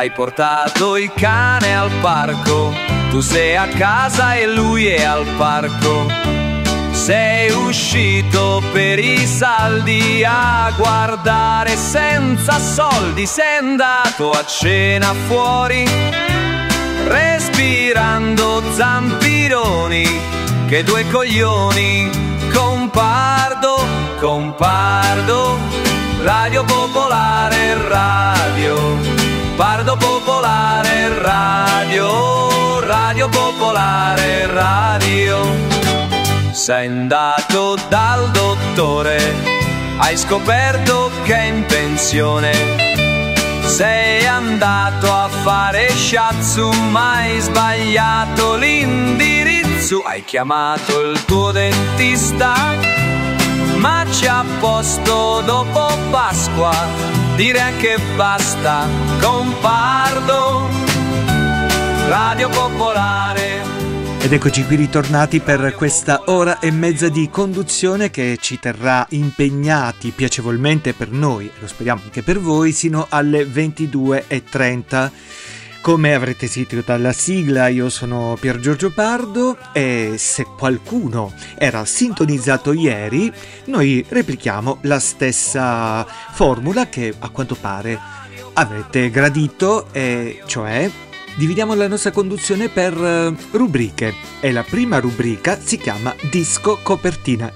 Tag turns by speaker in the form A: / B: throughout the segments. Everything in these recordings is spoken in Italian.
A: Hai portato il cane al parco, tu sei a casa e lui è al parco. Sei uscito per i saldi a guardare senza soldi. Sei andato a cena fuori respirando zampironi. Che due coglioni. Compardo, compardo, Radio Popolare, radio, Pardo Popolare, radio, Radio Popolare, radio. Sei andato dal dottore, hai scoperto che è in pensione. Sei andato a fare shiatsu, ma hai sbagliato l'indirizzo. Hai chiamato il tuo dentista, ma c'è a posto dopo Pasqua. Direi che basta, compardo, Radio Popolare.
B: Ed eccoci qui ritornati per questa ora e mezza di conduzione che ci terrà impegnati piacevolmente per noi, e lo speriamo anche per voi, sino alle 22:30. Come avrete sentito dalla sigla, io sono Pier Giorgio Pardo e se qualcuno era sintonizzato ieri, noi replichiamo la stessa formula che a quanto pare avrete gradito, e cioè dividiamo la nostra conduzione per rubriche e la prima rubrica si chiama Disco Copertina.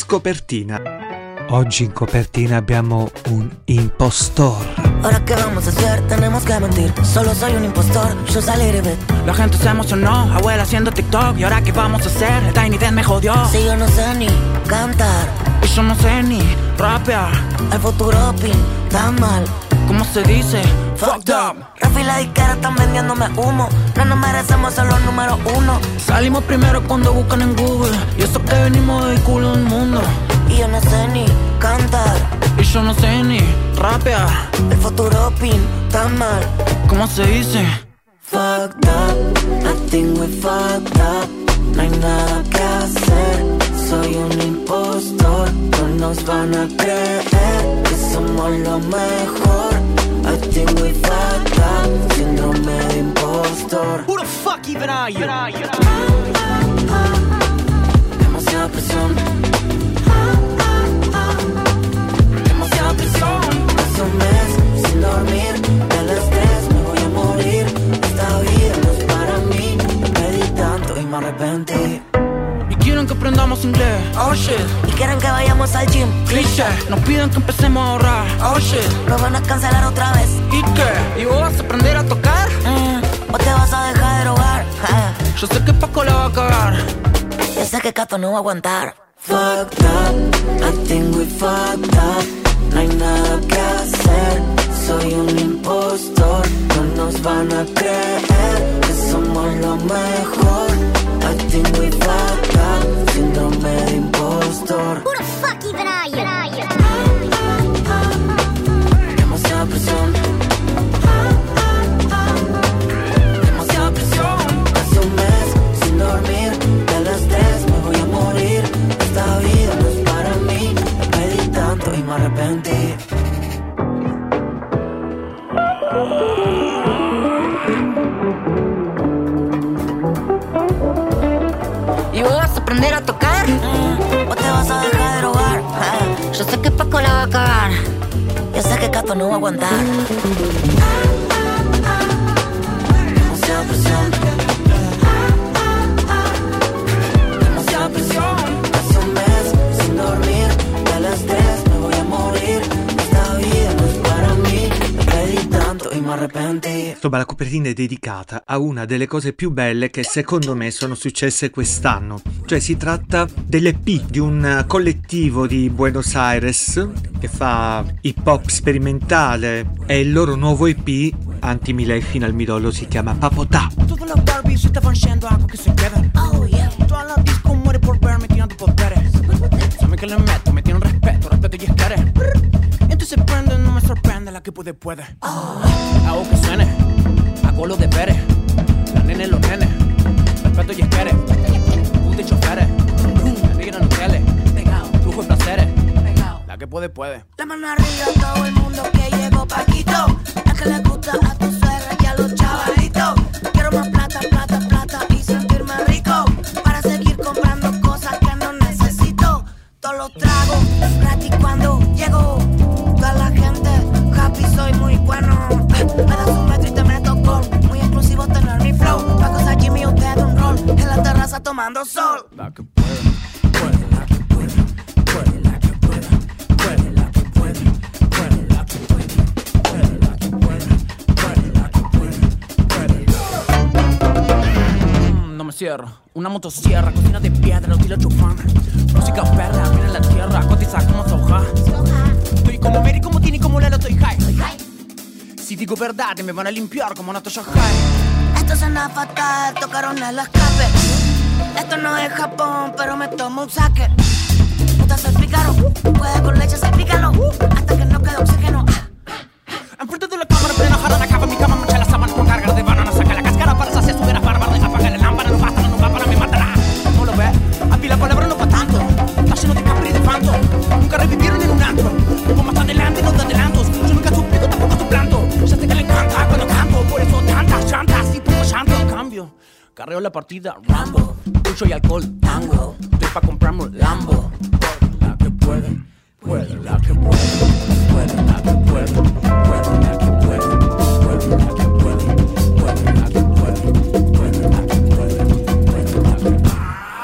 B: Oggi in copertina abbiamo un impostor.
C: Ahora que vamos a hacer, tenemos que mentir. Solo soy un impostor, yo salí de bet.
D: La gente se emocionó, abuela haciendo TikTok. Y ahora qué vamos a hacer, el Tiny Desk me jodió.
C: Si yo no sé ni cantar,
D: y yo no sé ni rapear.
C: El futuro pinta mal.
D: ¿Cómo se dice? Fucked up.
C: Rafa y la disquera están vendiéndome humo. No nos merecemos ser los número uno.
D: Salimos primero cuando buscan en Google. Y eso que venimos del culo del mundo.
C: Y yo no sé ni cantar,
D: y yo no sé ni rapear.
C: El futuro pinta mal.
D: ¿Cómo se dice?
C: Fucked up, I think we fucked up. No hay nada que hacer, soy un impostor. No nos van a creer que somos lo mejor. I think we fucked up, síndrome de impostor.
D: Who the fuck even are you?
C: Demasiada presión. Demasiada presión. Hace un mes sin dormir, del estrés me voy a morir. Esta vida no es para mí, pedí tanto y me arrepentí.
D: Y quieren que aprendamos inglés, oh shit.
C: Y quieren que vayamos al gym,
D: cliché. Nos piden que empecemos a ahorrar, oh shit.
C: Lo van a cancelar otra vez.
D: ¿Y qué? ¿Y vos vas a aprender a tocar?
C: ¿O te vas a dejar de drogar?
D: Yo sé que Paco la va a cagar.
C: Yo sé que Cato no va a aguantar. Fucked up, I think we fucked up. No hay nada que hacer, soy un impostor. No nos van a creer que somos lo mejor. I think we fucked up, síndrome de impostor.
E: Who the fuck even are you?
C: Demasiada presión. Demasiada presión. Hace un mes sin dormir, del estrés me voy a morir. Esta vida no es para mí, pedí tanto y me arrepentí.
D: ¿Y vos vas a aprender a tocar?
C: ¿O te vas a dejar de drogar?
D: Yo sé que Paco la va a cagar.
C: Yo sé que Cato no va a aguantar. Demasiada presión. Demasiada presión. Hace un mes sin dormir, del estrés me voy a morir. Esta vida no es para mí, pedí tanto y me arrepentí.
B: Insomma, la copertina è dedicata a una delle cose più belle che secondo me sono successe quest'anno. Cioè si tratta dell'EP di un collettivo di Buenos Aires che fa hip hop sperimentale e il loro nuovo EP anti-Milei fino al midollo si chiama Papotà.
D: Todos los Barbies estaban yendo algo que se queden.
C: Oh yeah.
D: Toda la disco muere por verme tirando poderes. Saben que le meto, me tienen respeto y esquere. Entonces se prenden, no me sorprende la que puede. Hago que suene, hago los deberes. La nene los nenes, respeto y esquere. Puta y choferes, la negra no tele. Lujo y placeres, la que puede.
C: La mano arriba a todo el mundo que llegó Paquito. La que le gusta a tu suegra ya los chavalitos. Quiero más plata, plata, plata y sentirme rico para seguir comprando cosas que no necesito. Todos los tragos gratis cuando llego. Toda la gente happy, soy muy bueno. Me das un metro y te meto gol. Muy exclusivo tener mi flow. Pa' cosas Jimmy o Pedro un roll en la terraza tomando sol.
D: La que puede, puede, la que puede, puede, la que puede, puede, la que puede, puede, la que puede, puede, la que puede, puede, la que puede, puede. No me cierro. Una motosierra, cocina de piedra, lo tiro chufán. Música perra, mira la tierra, cotiza como soja. Estoy como Mary, como Tini, como Lelo, estoy high. Si digo verdad, me van a limpiar como Natasha High.
C: Esto suena fatal, tocaron el escape. Esto no es Japón, pero me tomo un saque. Puta, se picaron, puede con leche, se pícalo. Hasta que no quede oxígeno.
D: Enfrente de la cámara, plena jarana, acaba mi cama, mancha la sábana con carga de banana. Saca la cáscara para saciar su vera bárbara. Apaga la lámpara, no basta, no va para me matará. No lo ve, a mí la palabra no va tanto. Está lleno de Capri y de Fanto. Nunca revivieron en un antro. Llevo más adelante, no te adelantos. Yo nunca suplico, tampoco suplanto. Ya sé que le encanta cuando canto. Por eso tantas llantas y poco llanto. En cambio, carreo la partida, Rambo. Dulce y alcohol, tango. Estoy pa' comprarme un Lambo. La que puede, puede, la que puede, puede, la que puede, puede, la que puede, puede, la que puede, puede, la que puede, puede, la que puede, puede, la que puede.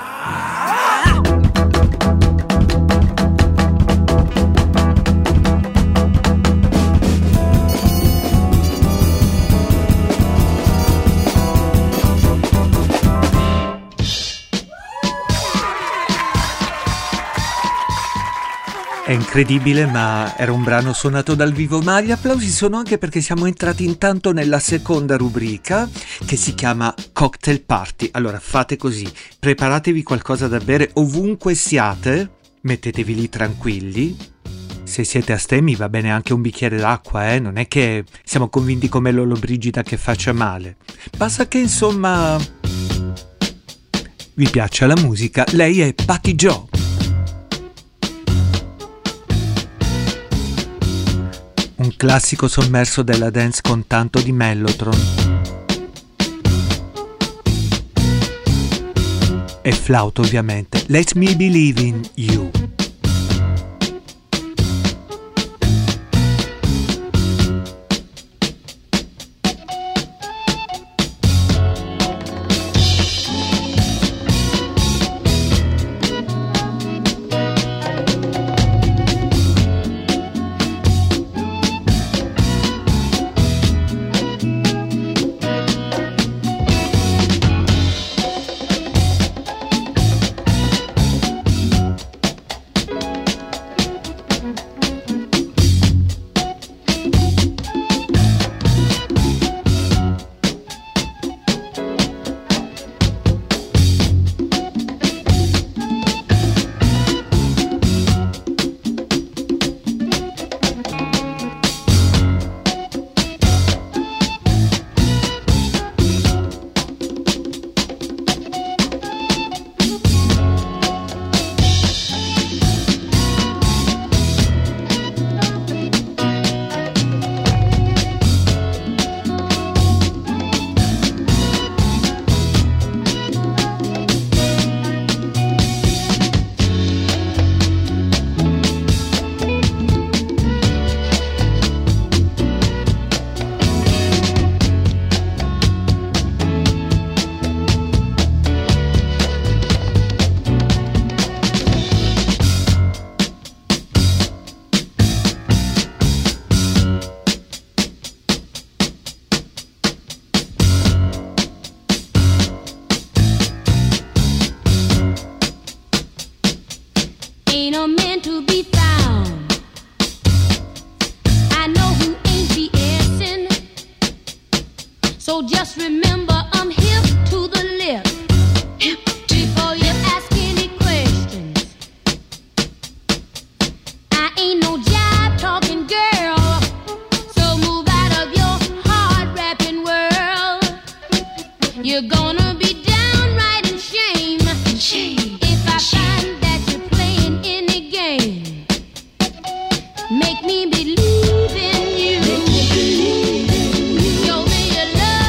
B: È incredibile, ma era un brano suonato dal vivo, ma gli applausi sono anche perché siamo entrati intanto nella seconda rubrica che si chiama Cocktail Party. Allora fate così, preparatevi qualcosa da bere ovunque siate, mettetevi lì tranquilli. Se siete astemi va bene anche un bicchiere d'acqua, non è che siamo convinti come Lollobrigida che faccia male. Basta che insomma vi piaccia la musica. Lei è Patti Jo. Un classico sommerso della dance con tanto di mellotron e flauto ovviamente. Let me believe in you.
F: So just remember I'm hip to the lip. Hip before you ask any questions. I ain't no jive talking girl. So move out of your hard rapping world. You're gonna be downright in shame. If I find that you're playing any game. Make me believe in you. Show me your love.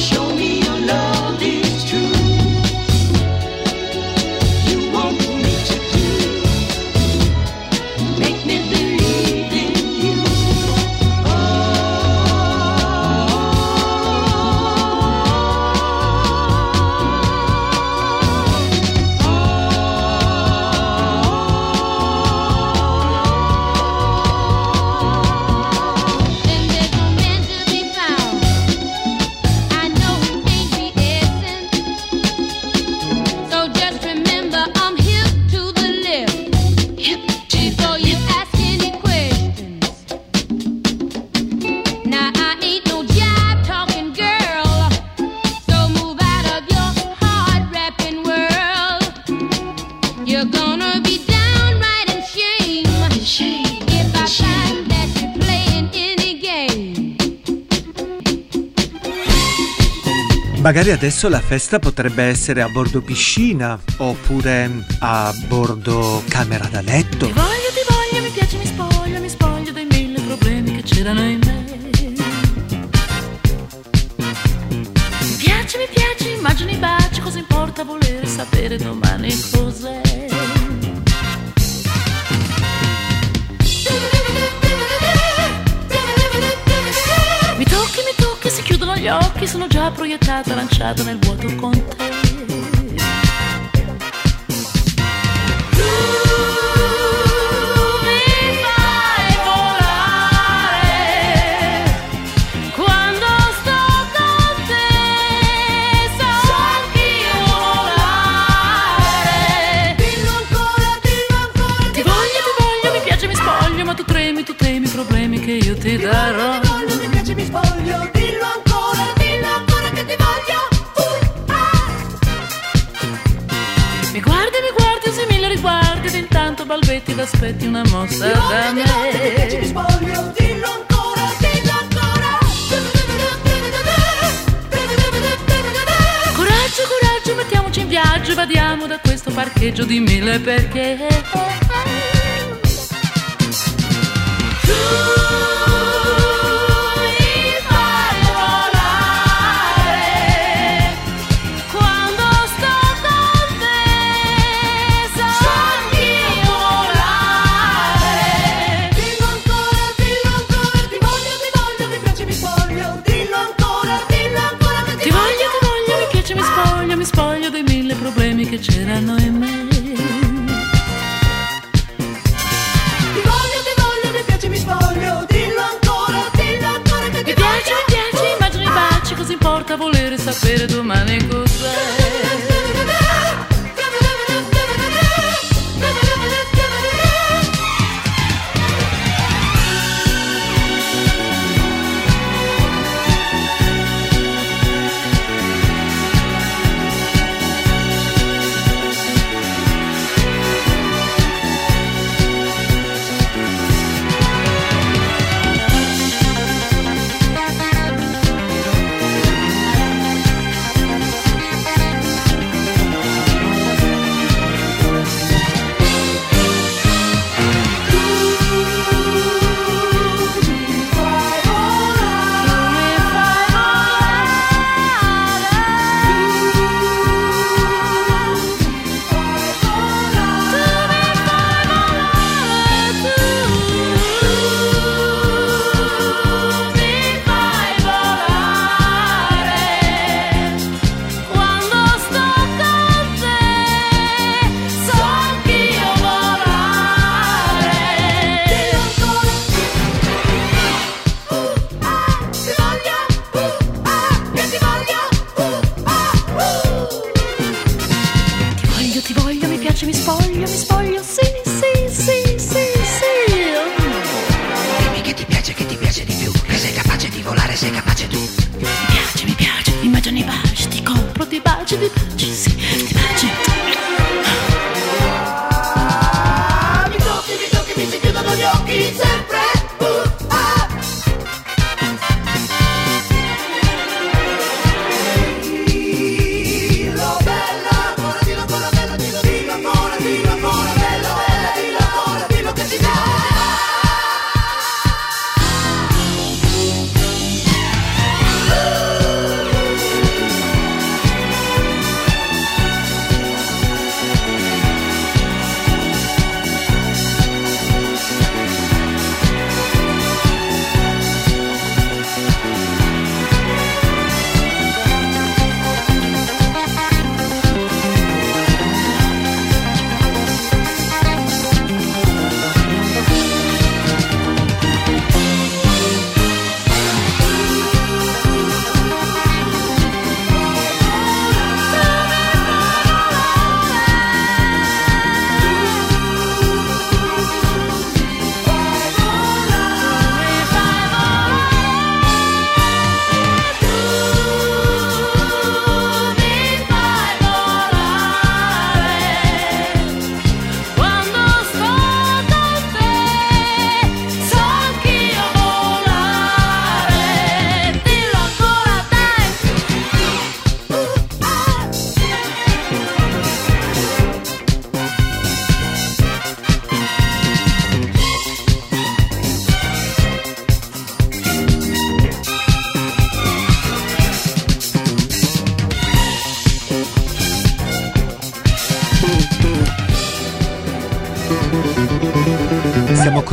B: Magari adesso la festa potrebbe essere a bordo piscina oppure a bordo camera da letto.
G: Ti voglio, mi piace, mi spoglio dei 1000 problemi che c'erano in me. Mi piace, immagini, baci, cosa importa volere sapere domani cos'è. Mi tocchi, si chiudono gli occhi, sono già proiettata, lanciata nel vuoto con te. Tu mi fai volare quando sto con te, so anch'io volare. Dillo ancora. Ti voglio, mi piace, mi spoglio, ma tu tremi, i problemi che io ti darò. Mi spoglio, dillo ancora che ti voglio. Mi guardi, usi 1000 riguardi ed intanto balbetti ed aspetti una mossa da me. Mi spoglio, dillo ancora. Coraggio, mettiamoci in viaggio, vadiamo da questo parcheggio di 1000 perché. Mi spoglio dei 1000 problemi che c'erano in me. Ti voglio, mi piace, mi spoglio, dillo ancora che ti voglio. Mi piace, immagini, baci, cosa importa volere sapere domani cos'è.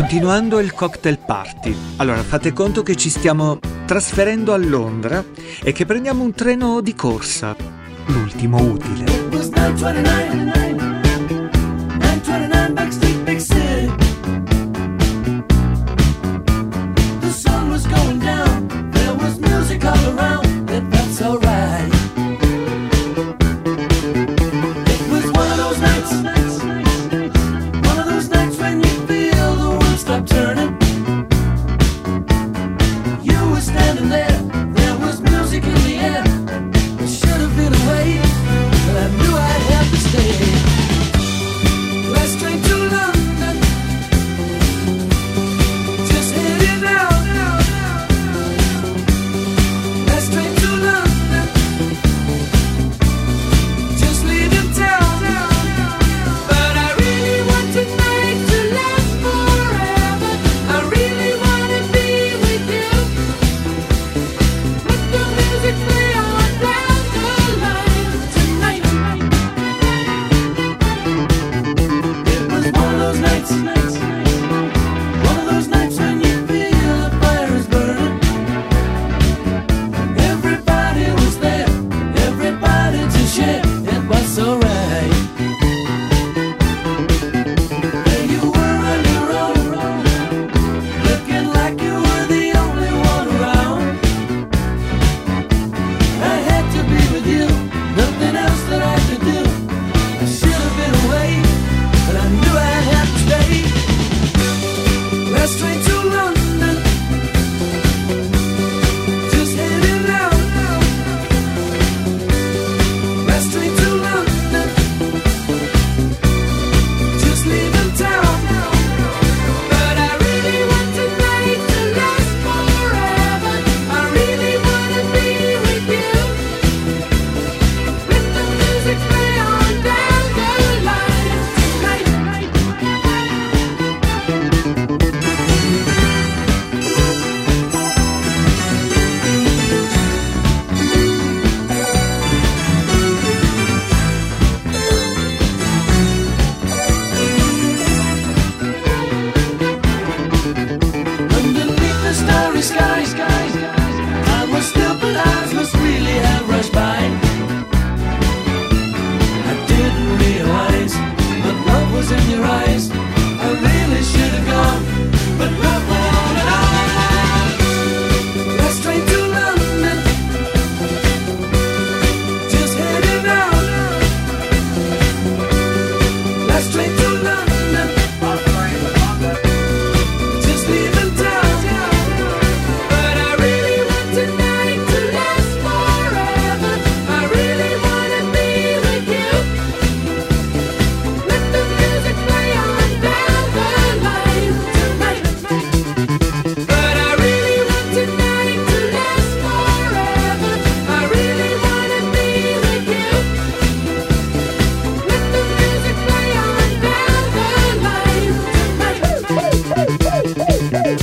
B: Continuando il cocktail party. Allora, fate conto che ci stiamo trasferendo a Londra e che prendiamo un treno di corsa, l'ultimo utile.
C: It was 929 Backstreet Big City. The sun was going down, there was music all around, and that's alright. It was one of those nights when you feel the world stop turning. You were standing there, there was music in the air. It should have been away, but I knew I'd have to stay. Last train to London, just heading out. Last train to London, just leaving town. But I really want tonight to last forever. I really want to be with you. Let the music play on down the line tonight. It was one of those nights when you feel the fire is burning. Everybody was there, everybody to share. It was alright. And you were on your own, looking like you were the only one around. I had to be with you, nothing else that I could do. I should have been away, but I knew I'd have to stay. Last train to London, just heading out. Last train to London, just leaving town. But I really want tonight to last forever. I really want to be with you. Let the music play on down the line tonight. Underneath the starry sky, time was still, but eyes must really have rushed by. I didn't realize, but love was in your eyes. I really should have gone, but love went on and on. Last train to London, just heading out. Last train to London, just leaving town. But I really want tonight to last forever. I really want to be with you. Let the music play on down the line tonight. But I really want tonight to last forever. I really want to be with you. Let the music play on down the line tonight.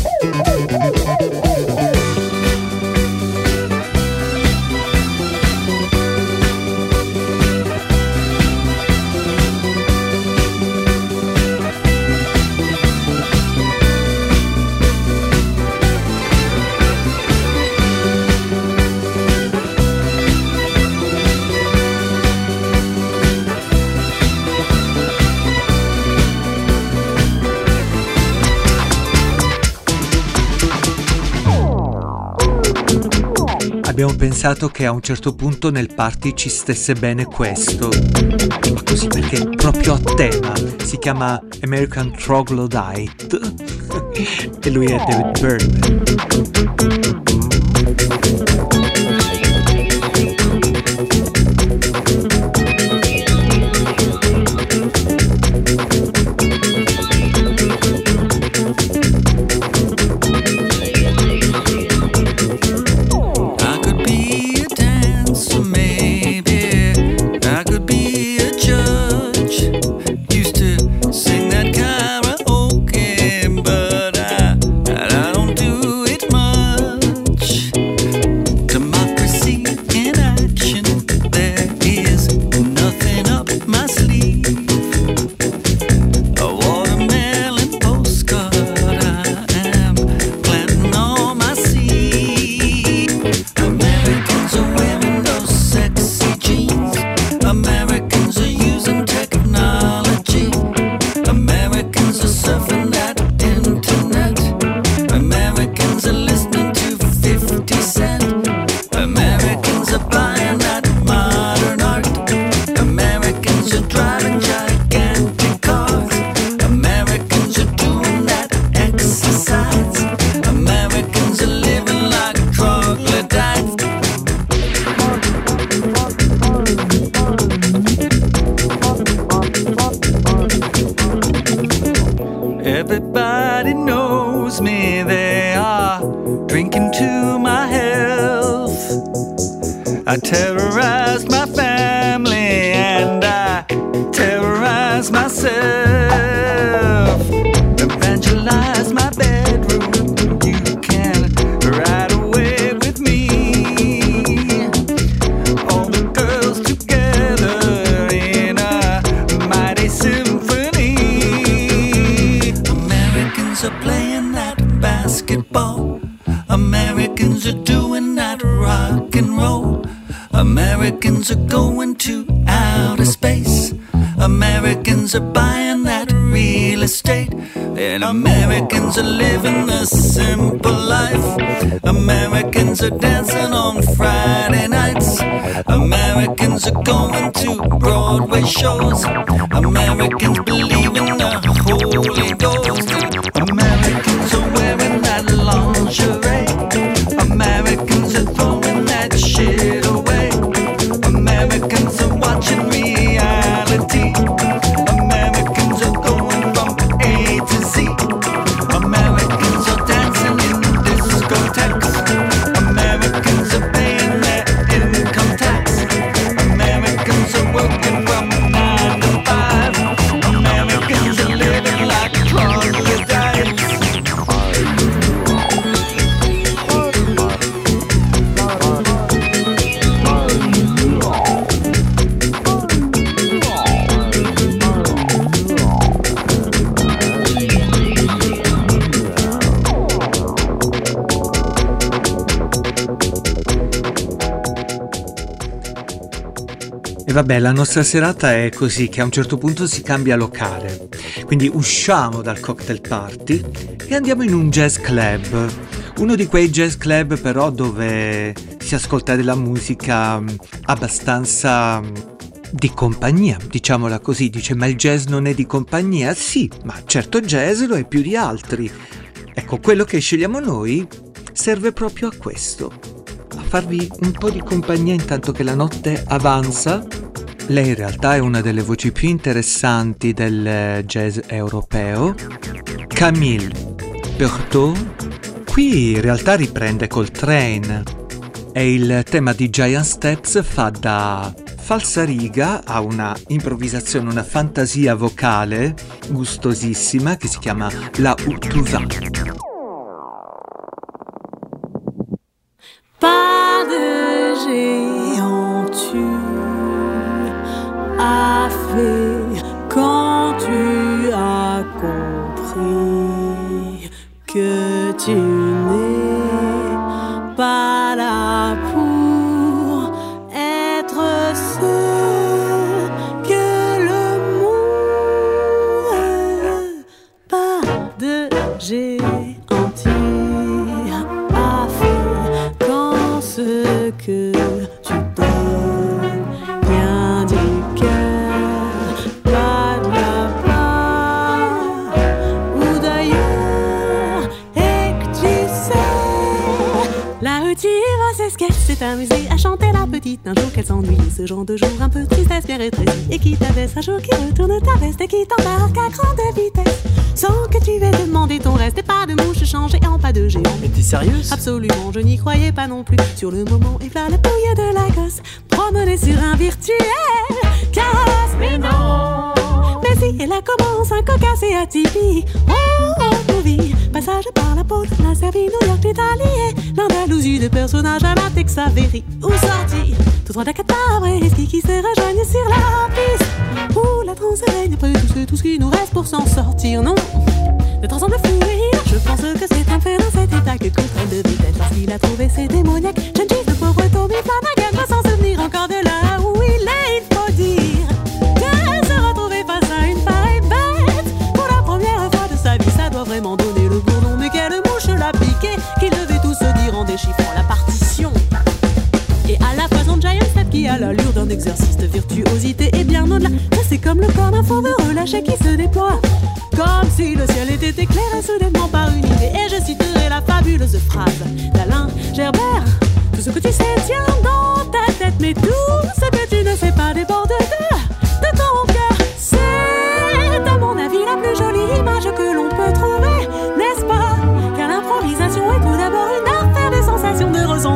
B: Abbiamo pensato che a un certo punto nel party ci stesse bene questo, ma così perché è proprio a tema. Si chiama American Troglodyte e lui è David Byrne.
H: I could be a dancer, maybe. I could be a judge. Used to sing that karaoke, but I don't do it much. Democracy in action. There is nothing up my sleeve. A watermelon postcard. I terrorized my family and I terrorized myself. Evangelize my bedroom. You can ride away with me. All the girls together in a mighty symphony. Americans are playing that basketball. Americans are doing that rock and roll. Americans are going to outer space. Americans are buying that real estate. And Americans are living a simple life. Americans are dancing on Friday nights. Americans are going to Broadway shows. Americans believe in the Holy Ghost. Americans are wearing that lingerie. Americans are throwing that shit away. Americans are watching reality. Americans are going from A to Z. Americans are dancing in discotheques. Americans are paying their income tax. Americans are working from 9 to 5. Americans are living like troglodytes.
B: E vabbè, la nostra serata è così, che a un certo punto si cambia locale. Quindi usciamo dal cocktail party e andiamo in un jazz club. Uno di quei jazz club però dove si ascolta della musica abbastanza di compagnia, diciamola così. Dice, ma il jazz non è di compagnia? Sì, ma certo jazz lo è più di altri. Ecco, quello che scegliamo noi serve proprio a questo, a farvi un po' di compagnia intanto che la notte avanza. Lei in realtà è una delle voci più interessanti del jazz europeo, Camille Berthaud. Qui in realtà riprende Coltrane e il tema di Giant Steps fa da falsariga a una improvvisazione, una fantasia vocale gustosissima che si chiama La Où Tu Vas.
I: Pas de géant tu as fait quand tu as compris que tu n'es pas là pour être ce que le monde. Pas de géant tu as fait quand ce que tu donnes vient du cœur, pas de la part ou d'ailleurs, et que tu sais là où tu vas, c'est ce qu'elle s'est amusée à chanter la petite un jour qu'elle s'ennuie. Ce genre de jour un peu tristesse bien rétrécie et qui t'abaisse, un jour qui retourne ta veste et qui t'embarque à grande vitesse sans que tu aies demandé ton reste. Et pas de mouche changée en pas de géant.
D: Mais t'es sérieuse?
I: Absolument, je n'y croyais pas non plus. Sur le moment, et voilà la pouille de la gosse promenée sur un virtuel carrosse. Mais non, mais si, elle a commencé un cocasse et à Tipeee. Oh, movie, passage par la porte, la Serbie, New York, l'Italie, l'Andalousie, de personnages à la Texaverie. Où sorti, tout droit d'Acatabre et les skis qui se rejoignent sur la piste. Où la transe règne, après tout ce qui nous reste pour s'en sortir, non? De temps en temps fou rire, je pense que c'est un fait dans cet état que Coltrane devait être lorsqu'il a trouvé ses démoniaques. Jeune fille de pauvre Tommy Flanagan va s'en souvenir encore de là où il est, il faut dire que se retrouver face à une pareille bête pour la première fois de sa vie, ça doit vraiment donner le bourdon. Mais quelle mouche l'a piqué, qu'il devait tout se dire en déchiffrant la partition. Et à la façon de Giant Step qui a l'allure d'un exercice de virtuosité et bien au-delà, ça c'est comme le corps d'un fauve relâché qui se déploie, comme si le ciel était éclairé soudainement par une idée. Et je citerai la fabuleuse phrase d'Alain Gerbert: tout ce que tu sais tient dans ta tête, mais tout ce que tu ne sais pas déborde de ton cœur. C'est à mon avis la plus jolie image que l'on peut trouver, n'est-ce pas? Car l'improvisation est tout d'abord une affaire de sensations, de ressenti.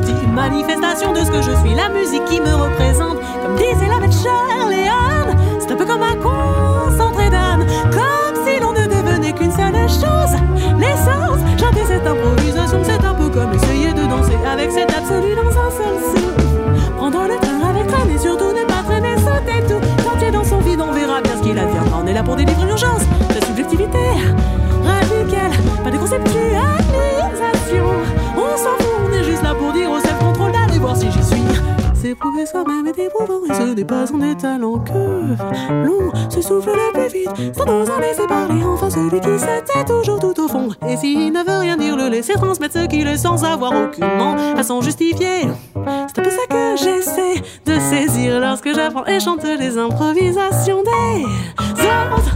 I: manifestation de ce que je suis, la musique qui me représente. Comme disait la belle Charléane, c'est un peu comme un concentré d'âme, comme si l'on ne devenait qu'une seule chose, l'essence. Chanter cette improvisation, c'est un peu comme essayer de danser avec cet absolu dans un seul souffle. Prendre le train avec traîne et surtout ne pas traîner, sauter tout. Quand tu es dans son vide, on verra bien ce qu'il adviendra. On est là pour délivrer l'urgence, la subjectivité radicale, pas de conceptualisation. On s'en fout, on est juste là pour dire au self-control d'aller voir si j'y suis. S'éprouver soi-même est éprouvant et ce n'est pas son état lent que l'on se souffle le plus vite sans nous en laisser parler. Enfin celui qui se tait toujours tout au fond, et s'il ne veut rien dire, le laisser transmettre ce qu'il est sans avoir aucunement à s'en justifier. C'est un peu ça que j'essaie de saisir lorsque j'apprends et chante les improvisations des autres.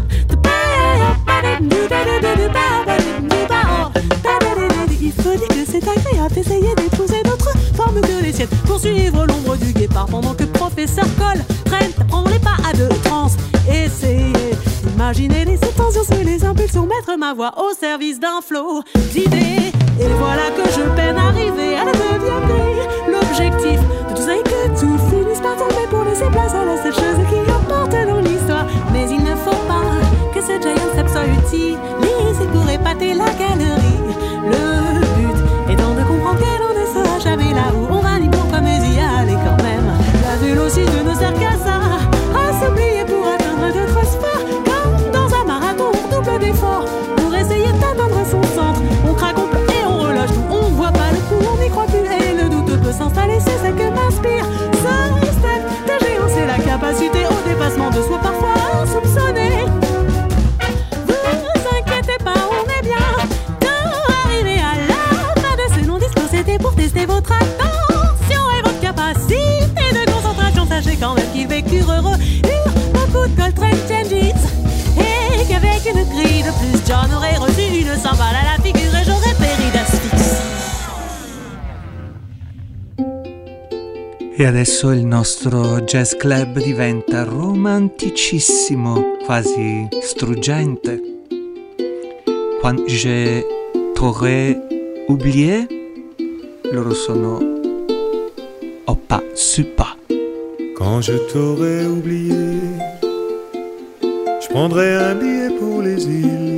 I: Il faut dire que c'est agréable d'essayer d'épouser d'autres formes que les siennes, pour suivre l'ombre du guépard pendant que professeur Cole traîne, t'apprends les pas à deux trans. Essayez d'imaginer les intentions sous les impulsions, mettre ma voix au service d'un flot d'idées. Et voilà que je peine à arriver à la neuvième grille. L'objectif de tout ça est que tout finisse par tomber pour laisser place à la seule chose qui importe dans l'histoire. Mais il ne faut pas que ce giant step soit utilisé pour épater la galerie. Le but étant de comprendre que l'on ne sera jamais là où on va ni pourquoi, mais y aller quand même. La vélocité ne sert qu'à ça, à s'oublier pour atteindre d'autres sphères. Comme dans un marathon, on double d'efforts pour essayer d'atteindre son centre. On craque, on pleure et on relâche tout. On voit pas le coup, on n'y croit plus et le doute peut s'installer. C'est ça que m'inspire ce step de géant, c'est la capacité au dépassement de soi parfois insoupçonné. Vous inquiétez pas, on est bien arrivé à la fin de ce long discours. C'était pour tester votre attention et votre capacité de concentration. Sachez quand même qu'ils vécurent heureux beaucoup de Coltrane changes, et qu'avec une grille de plus, John aurait reçu une 100 balles à la figure et j'aurais péri d'asphyxie.
B: E adesso il nostro jazz club diventa romanticissimo, quasi struggente. Quand je t'aurais oublié, loro sono Oppa Suppa.
J: Quand je t'aurais oublié, je prendrais un billet pour les îles,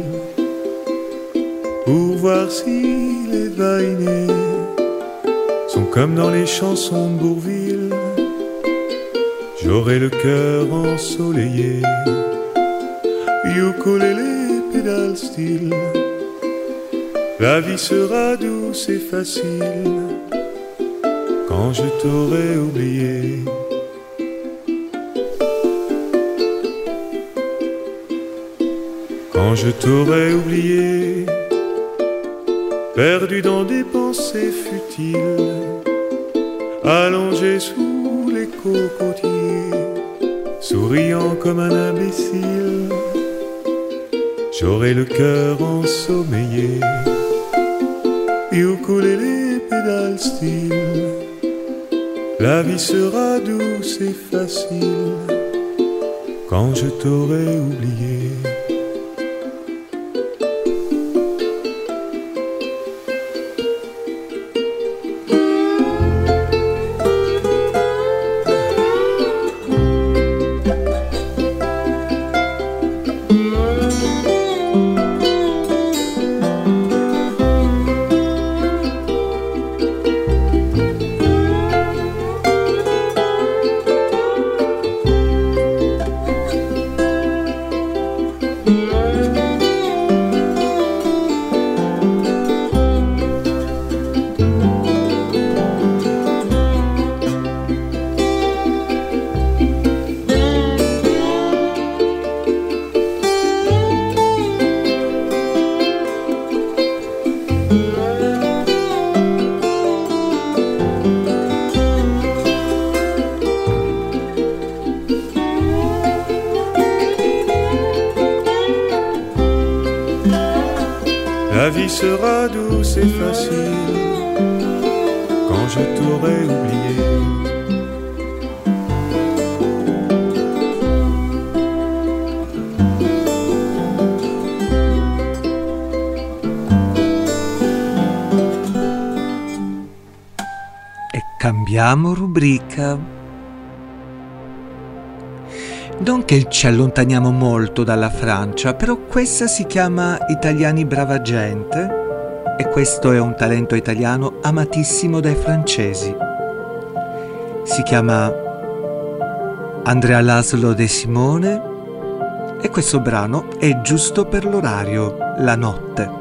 J: pour voir si les vainés sont comme dans les chansons de Bourvil. J'aurai le cœur ensoleillé, ukulélé, pédale style. La vie sera douce et facile quand je t'aurai oublié. Quand je t'aurai oublié, perdu dans des pensées futiles, allongé sous les cocotiers, souriant comme un imbécile, j'aurai le cœur ensommeillé, ukulélé, pédale style. La vie sera douce et facile quand je t'aurai oublié. La vie sera douce et facile quand je t'aurai oublié.
B: Cambiamo rubrica. Non che ci allontaniamo molto dalla Francia, però questa si chiama Italiani Brava Gente e questo è un talento italiano amatissimo dai francesi. Si chiama Andrea Laszlo De Simone e questo brano è giusto per l'orario, la notte.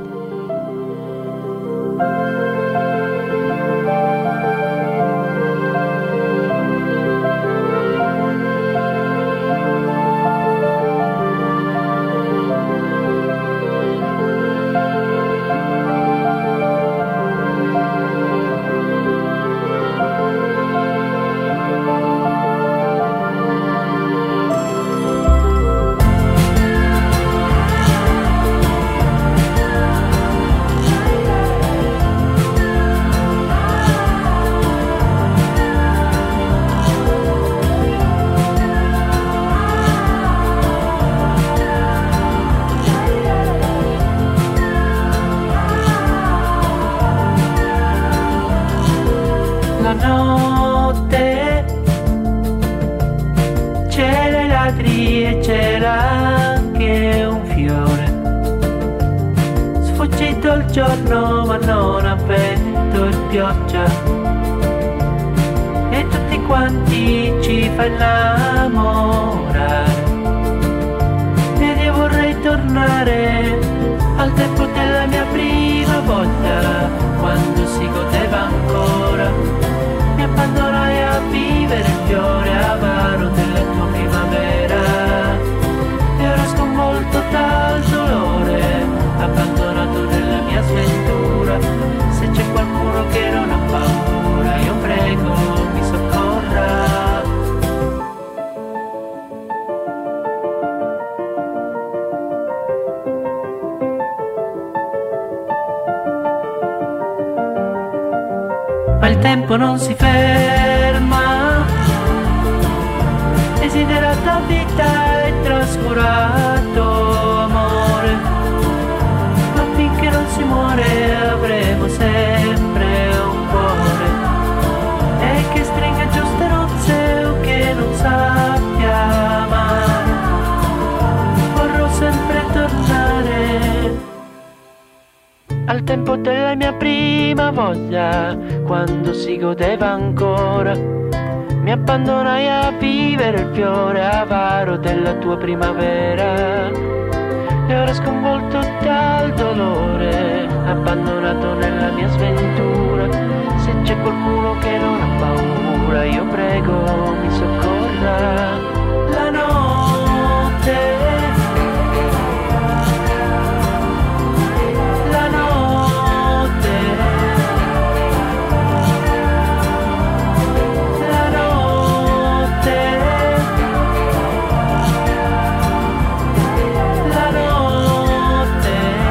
K: Giorno ma non ha vento e pioggia e tutti quanti ci fa innamorare ed io vorrei tornare al tempo della mia prima volta, quando si godeva ancora. Mi abbandonai a vivere il fiore avaro della tua primavera e ora sconvolto dal dolore, abbandonato nella mia sventura. Se c'è qualcuno che non ha paura, io prego mi soccorra. Ma il tempo non si ferma, desiderata vita e trascurato amore, ma finché non si muore avremo sempre un cuore e che stringa giuste nozze o che non sappia amare. Vorrò sempre tornare al tempo della mia prima voglia, quando si godeva ancora. Mi abbandonai a vivere il fiore avaro della tua primavera e ora sconvolto dal dolore, abbandonato nella mia sventura. Se c'è qualcuno che non ha paura, io prego mi soccorra. La notte, la notte, la notte, la notte.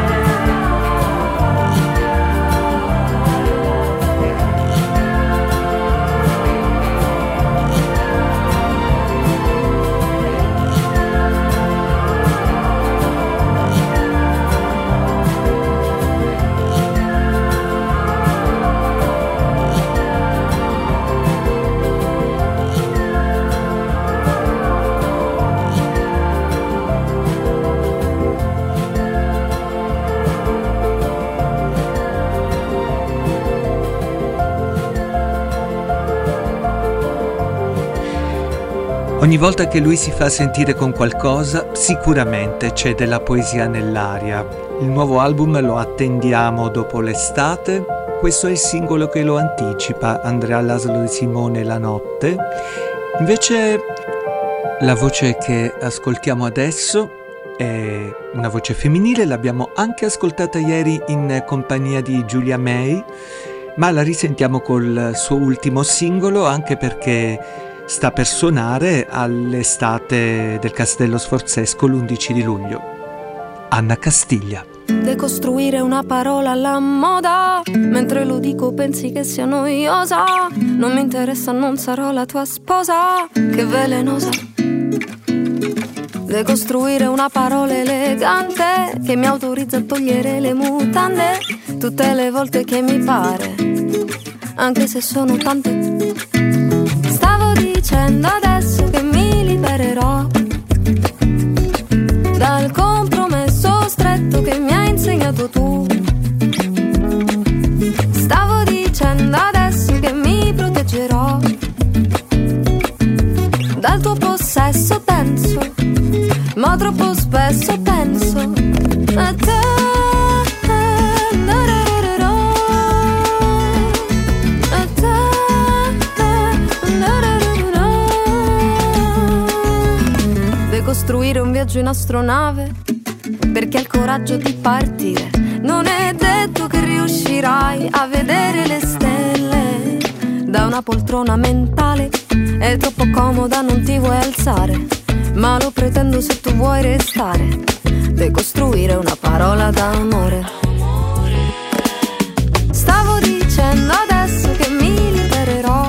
B: Ogni volta che lui si fa sentire con qualcosa, sicuramente c'è della poesia nell'aria. Il nuovo album lo attendiamo dopo l'estate. Questo è il singolo che lo anticipa, Andrea Laszlo De Simone, La notte. Invece la voce che ascoltiamo adesso è una voce femminile, l'abbiamo anche ascoltata ieri in compagnia di Giulia May, ma la risentiamo col suo ultimo singolo, anche perché sta per suonare all'estate del Castello Sforzesco l'11 di luglio. Anna Castiglia.
L: Decostruire una parola alla moda, mentre lo dico pensi che sia noiosa. Non mi interessa, non sarò la tua sposa, che velenosa. Decostruire una parola elegante che mi autorizza a togliere le mutande tutte le volte che mi pare, anche se sono tante. dicendo adesso che mi libererò dal compromesso stretto che mi hai insegnato tu. Stavo dicendo adesso che mi proteggerò dal tuo possesso denso, ma troppo spesso penso a te. Costruire un viaggio in astronave perché hai il coraggio di partire. Non è detto che riuscirai a vedere le stelle da una poltrona mentale. È troppo comoda, non ti vuoi alzare, ma lo pretendo se tu vuoi restare. Decostruire una parola d'amore. Stavo dicendo adesso che mi libererò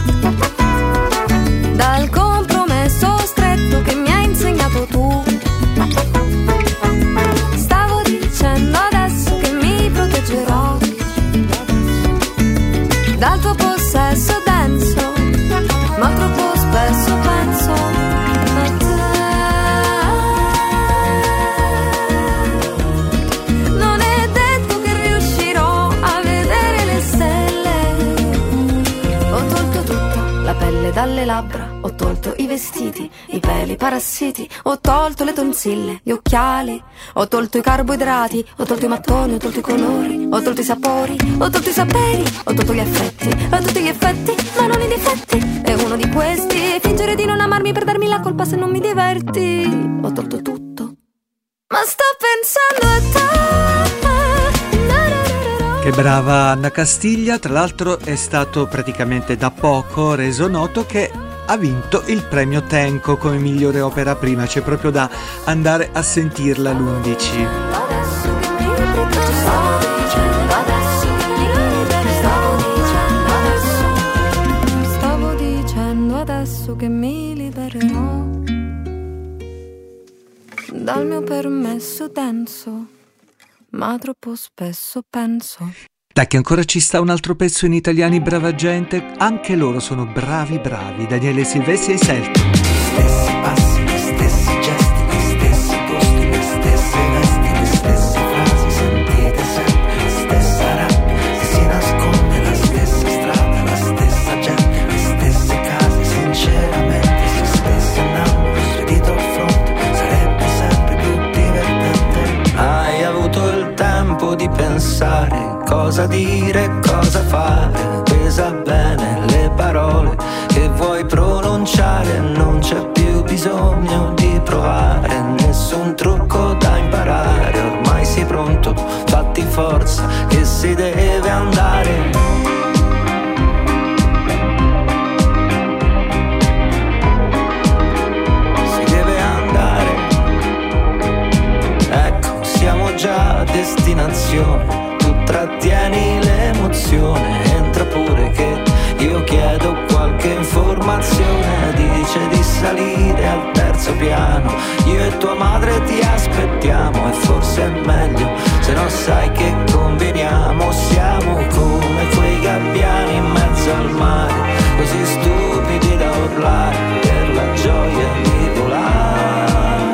L: dal compromesso stretto che mi hai insegnato tu. Stavo dicendo adesso che mi proteggerò dal tuo possesso denso, ma troppo spesso penso a te. Non è detto che riuscirò a vedere le stelle. Ho tolto tutto, la pelle dalle labbra, ho tolto i vestiti, i peli, i parassiti, ho tolto le tonsille, gli occhiali, ho tolto i carboidrati, ho tolto i mattoni, ho tolto i colori, ho tolto i sapori, ho tolto i saperi, ho tolto gli affetti, ho tutti gli effetti, ma non i difetti. E uno di questi è fingere di non amarmi per darmi la colpa se non mi diverti. Ho tolto tutto, ma sto pensando a te.
B: Che brava Anna Castiglia, tra l'altro è stato praticamente da poco reso noto che ha vinto il premio Tenco come migliore opera prima, c'è proprio da andare a sentirla l'11.
L: Stavo dicendo adesso che mi libererò dal mio permesso denso, ma troppo spesso penso.
B: Dai che ancora ci sta un altro pezzo in Italiani brava gente, anche loro sono bravi, Daniele Silvestri e i Celti.
H: Stessi passi, gli stessi gesti, gli stessi posti, le stesse vesti, le stesse frasi sentite sempre, la stessa rabbia che si nasconde, la stessa strada, la stessa gente, le stesse case, sinceramente se stessi andando, stridito al fronte, sarebbe sempre più divertente. Hai avuto il tempo di pensare cosa dire, cosa fare, pesa bene le parole che vuoi pronunciare, non c'è più bisogno di provare, nessun trucco da imparare, ormai sei pronto, fatti forza che si deve andare. Si deve andare, ecco, siamo già a destinazione. Trattieni l'emozione, entra pure che io chiedo qualche informazione. Dice di salire al terzo piano, io e tua madre ti aspettiamo, e forse è meglio se no sai che combiniamo. Siamo come quei gabbiani in mezzo al mare, così stupidi da urlare per la gioia di volare.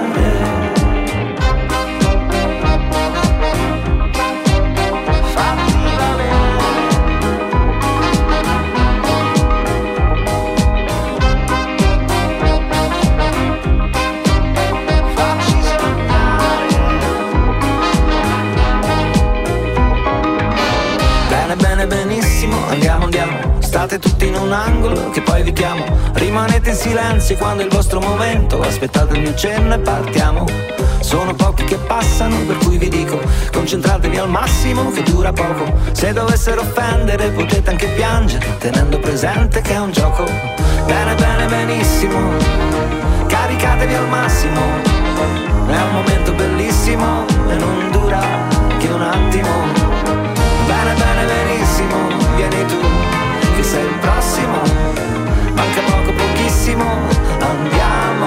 H: Benissimo, andiamo, state tutti in un angolo che poi vi chiamo, rimanete in silenzio quando è il vostro momento, aspettate il mio cenno e partiamo. Sono pochi che passano, per cui vi dico, concentratevi al massimo che dura poco, se dovessero offendere potete anche piangere, tenendo presente che è un gioco. Bene, benissimo, caricatevi al massimo, è un momento bellissimo e non dura che un attimo. Bene, benissimo, vieni tu, che sei il prossimo, manca poco, pochissimo, andiamo.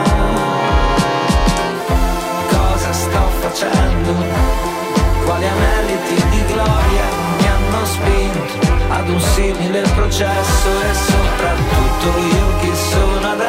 H: Cosa sto facendo? Quali aneliti di gloria mi hanno spinto ad un simile processo, e soprattutto io chi sono adesso?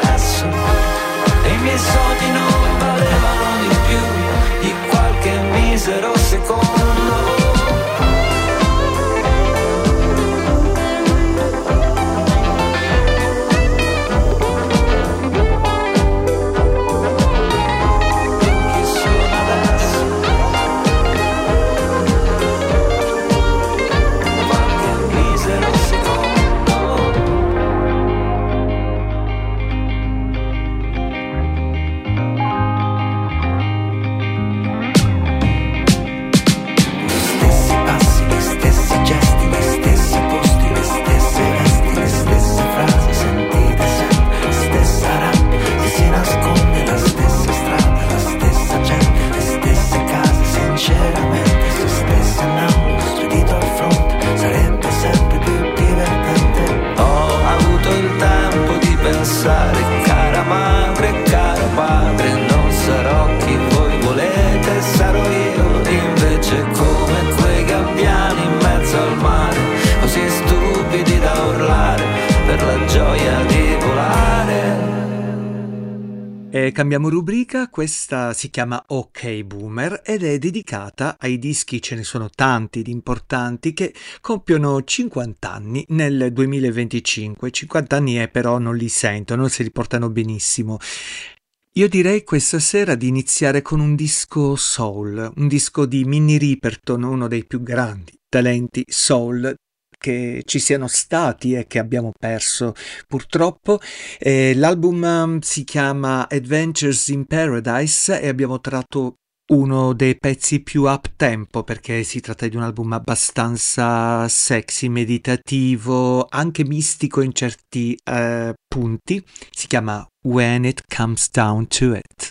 H: pensare, cara madre, caro padre, non sarò chi voi volete, sarò io invece come quei gabbiani in mezzo al mare, così stupidi da urlare per la gioia di volare.
B: E cambiamo rubrica, questa si chiama OK Boomer ed è dedicata ai dischi, ce ne sono tanti di importanti, che compiono 50 anni nel 2025. 50 anni però non li sentono, se li portano benissimo. Io direi questa sera di iniziare con un disco soul, un disco di Minnie Riperton, uno dei più grandi talenti soul che ci siano stati e che abbiamo perso purtroppo. L'album si chiama Adventures in Paradise e abbiamo tratto uno dei pezzi più up tempo perché si tratta di un album abbastanza sexy, meditativo, anche mistico in certi punti. Si chiama When It Comes Down to It.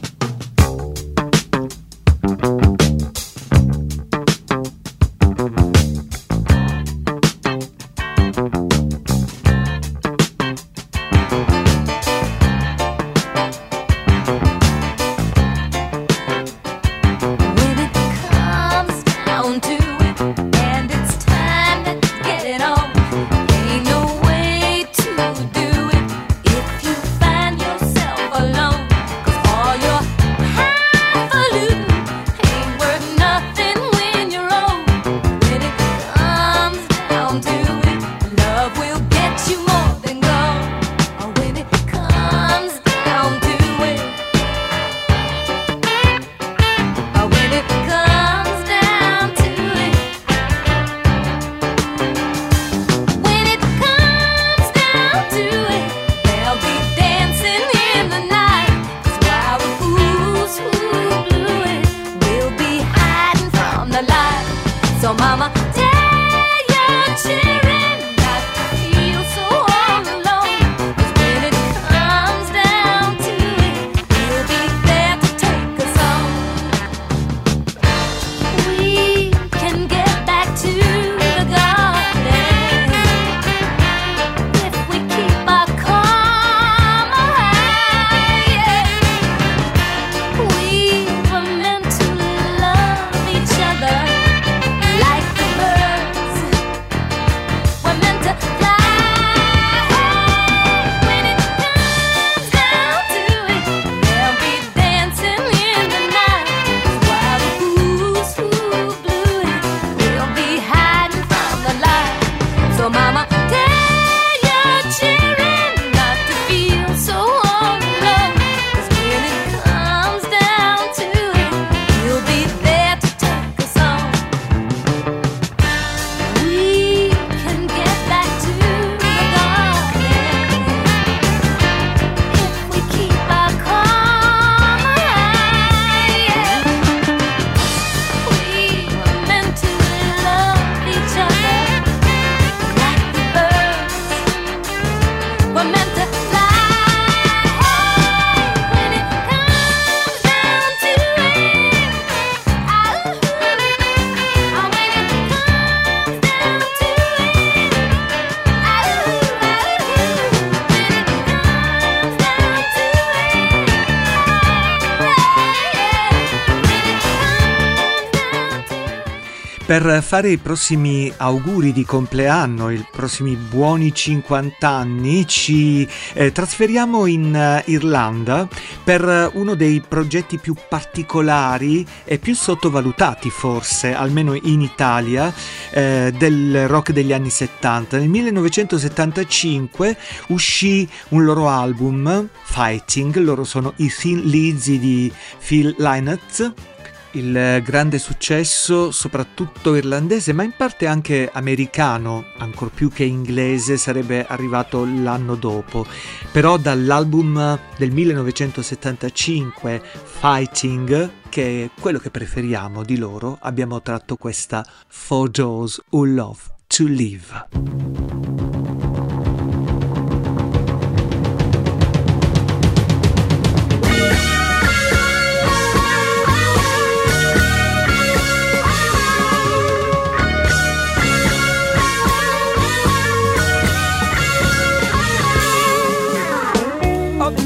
B: Per fare i prossimi auguri di compleanno, i prossimi buoni 50 anni, ci trasferiamo in Irlanda per uno dei progetti più particolari e più sottovalutati forse, almeno in Italia, del rock degli anni 70. Nel 1975 uscì un loro album, Fighting, loro sono i Thin Lizzy di Phil Lynott. Il grande successo, soprattutto irlandese, ma in parte anche americano, ancor più che inglese, sarebbe arrivato l'anno dopo. Però dall'album del 1975, Fighting, che è quello che preferiamo di loro, abbiamo tratto questa For Those Who Love to Live.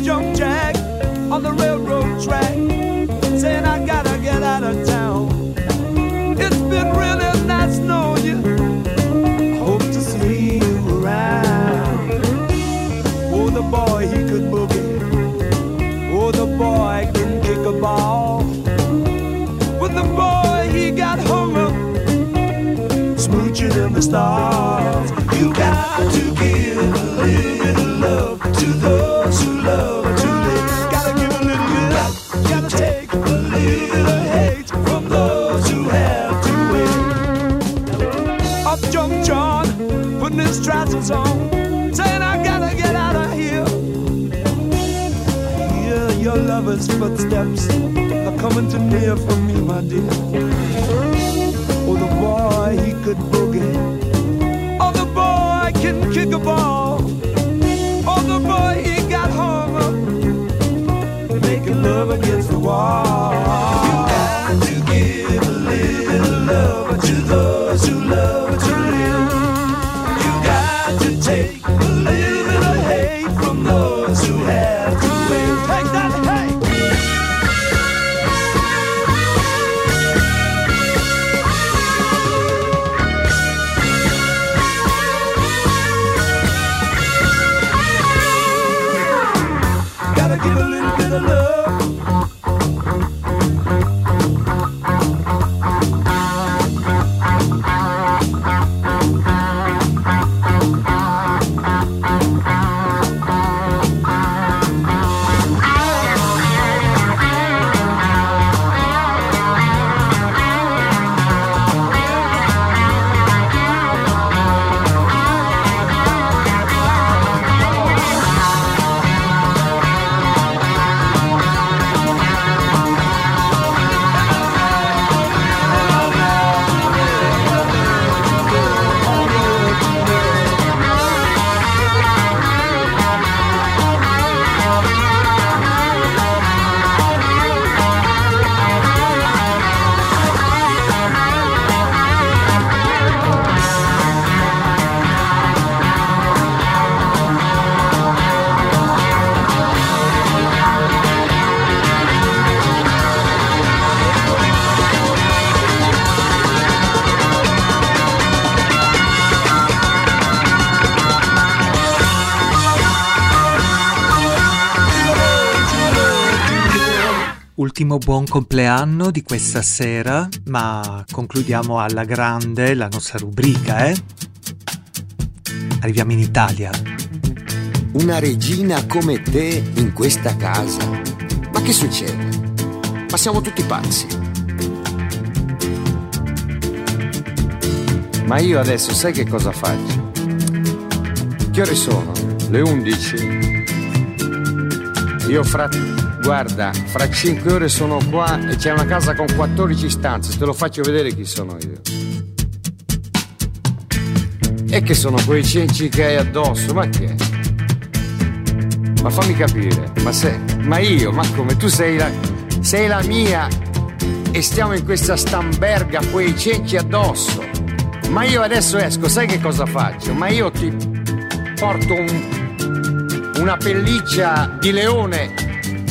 A: junk jack on the railroad track, saying I gotta get out of town. It's been really nice knowing you. I hope to see you around. Oh, the boy, he could boogie. Oh, the boy can kick a ball. But the boy, he got hung up, smooching in the stars. You got to give a little love to those who love to live. Gotta give a little love, gotta take a little hate from those who have to wait. Up jumped John, putting his trousers on, saying I gotta get out of here. I hear your lover's footsteps are coming too near for me, my dear. Oh, the boy, he could boogie. Oh, the boy can kick a ball. Oh, the boy, he got hung up, making love against the wall. You got to give a little love to those who love to live. You got to take a little hate from those who have to wait. Take that hate. Give a little bit of love.
B: Ultimo buon compleanno di questa sera, ma concludiamo alla grande la nostra rubrica, Arriviamo in Italia.
M: Una regina come te in questa casa? Ma che succede? Ma siamo tutti pazzi.
N: Ma io adesso sai che cosa faccio? Che ore sono? Le 11? Io Guarda, fra 5 ore sono qua e c'è una casa con 14 stanze, te lo faccio vedere chi sono io. E che sono quei cenci che hai addosso, ma che? Ma fammi capire, ma come? Tu sei la mia e stiamo in questa stamberga, quei cenci addosso. Ma io adesso esco, sai che cosa faccio? Ma io ti porto una pelliccia di leone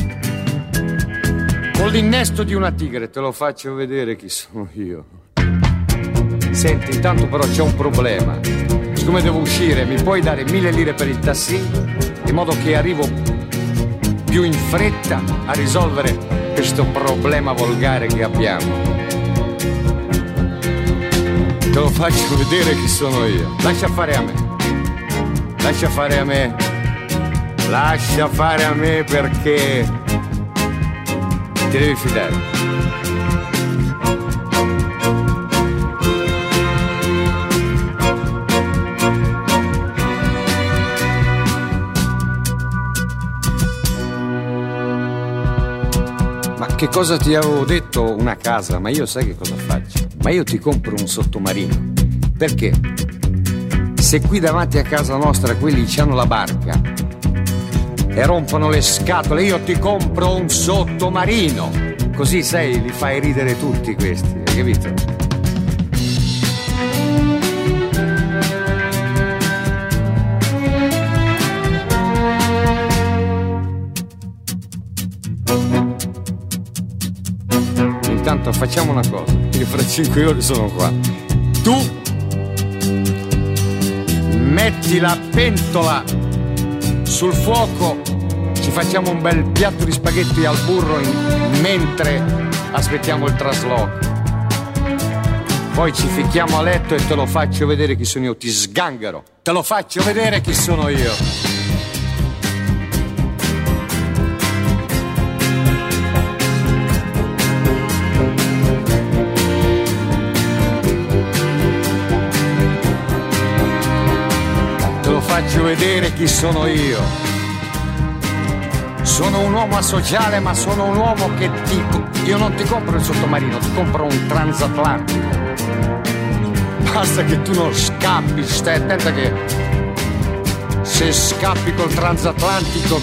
N: con l'innesto di una tigre, te lo faccio vedere chi sono io. Senti, intanto però c'è un problema. Siccome devo uscire, mi puoi dare 1.000 lire per il taxi? In modo che arrivo più in fretta a risolvere questo problema volgare che abbiamo. Te lo faccio vedere chi sono io. Lascia fare a me. Lascia fare a me. Lascia fare a me perché ti devi fidare. Ma che cosa ti avevo detto? Una casa, ma io sai che cosa faccio? Ma io ti compro un sottomarino. Perché? Se qui davanti a casa nostra quelli c'hanno la barca e rompono le scatole, io ti compro un sottomarino. Così, sai, li fai ridere tutti questi, hai capito? tanto facciamo una cosa, io fra 5 ore sono qua, tu metti la pentola sul fuoco, ci facciamo un bel piatto di spaghetti al burro mentre aspettiamo il trasloco, poi ci ficchiamo a letto e te lo faccio vedere chi sono io, ti sganghero, te lo faccio vedere chi sono io. Faccio vedere chi sono io. Sono un uomo asociale, ma sono un uomo che io non ti compro il sottomarino, ti compro un transatlantico. Basta che tu non scappi, stai attenta che se scappi col transatlantico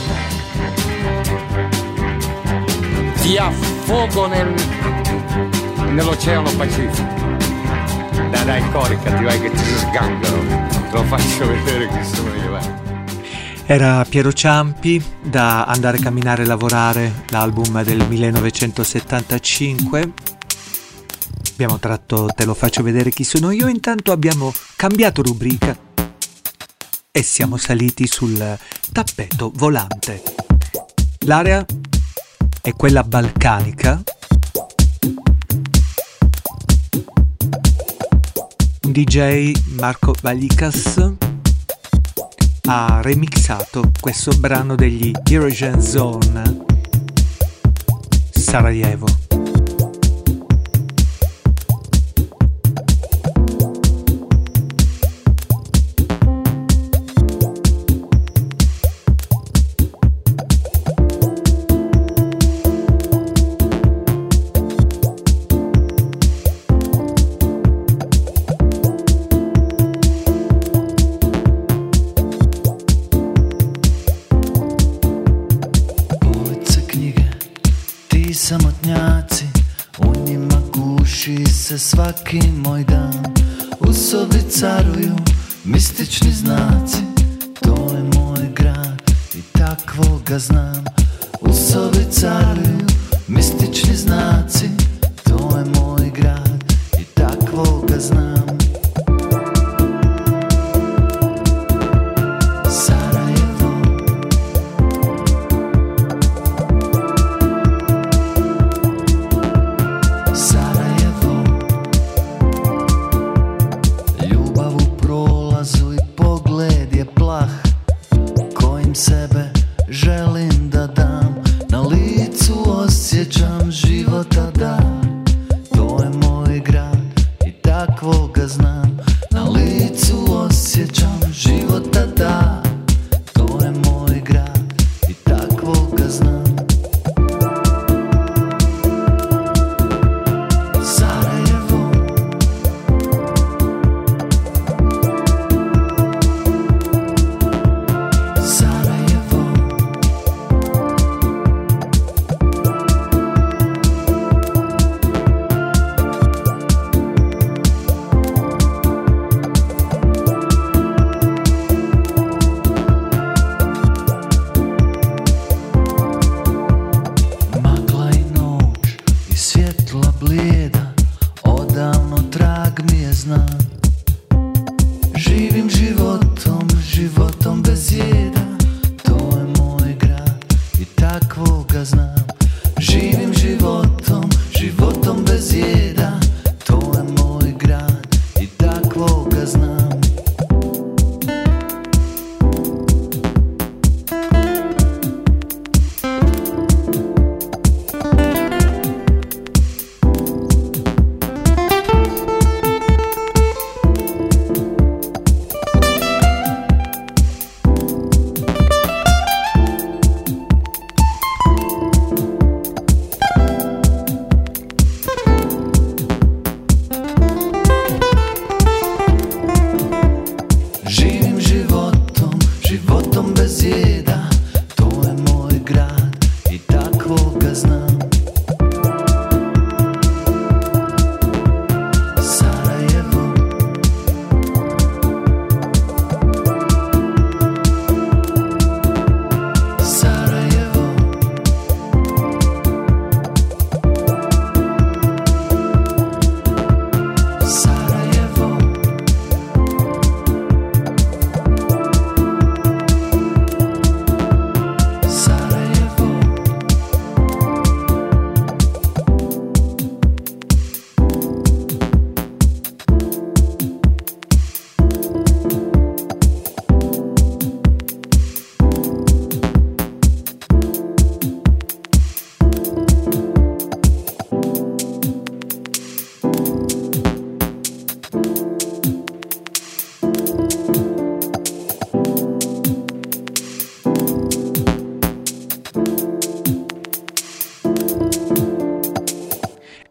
N: ti affogo nell'oceano Pacifico. Dai, coricati, vai che ti sganghero. Te lo faccio vedere chi sono io, vai.
B: Era Piero Ciampi, da Andare a camminare e lavorare, l'album del 1975. Abbiamo tratto Te lo faccio vedere chi sono io, intanto abbiamo cambiato rubrica e siamo saliti sul tappeto volante. L'area è quella balcanica. DJ Marco Valikas ha remixato questo brano degli Erosion Zone, Sarajevo.
H: Samotnjaci, u njima guši se svaki moj dan. U sobi caruju mistični znaci, to je moj grad i takvog ga znam. U sobi caruju mistični znaci, to je moj grad i takvog ga znam.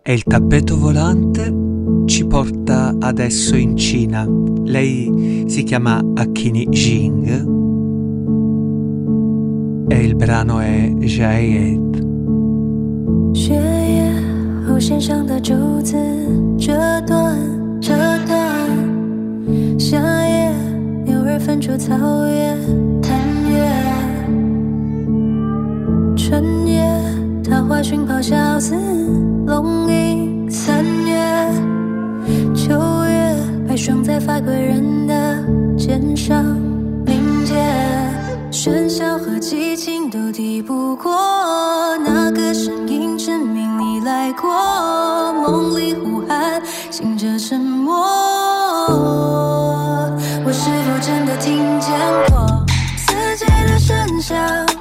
B: E il tappeto volante ci porta adesso in Cina. Lei si chiama Akini Jing e il brano è Jaiet.
O: 雪夜后线上的柱子折断，夏夜牛儿分出草原探月，春夜桃花熏泡小寺龙吟三月，秋月白霜在法国人的肩上凝结，喧嚣和激情都抵不过那个声音，证明你来过。梦里呼喊，醒着沉默，我是否真的听见过四季的声响？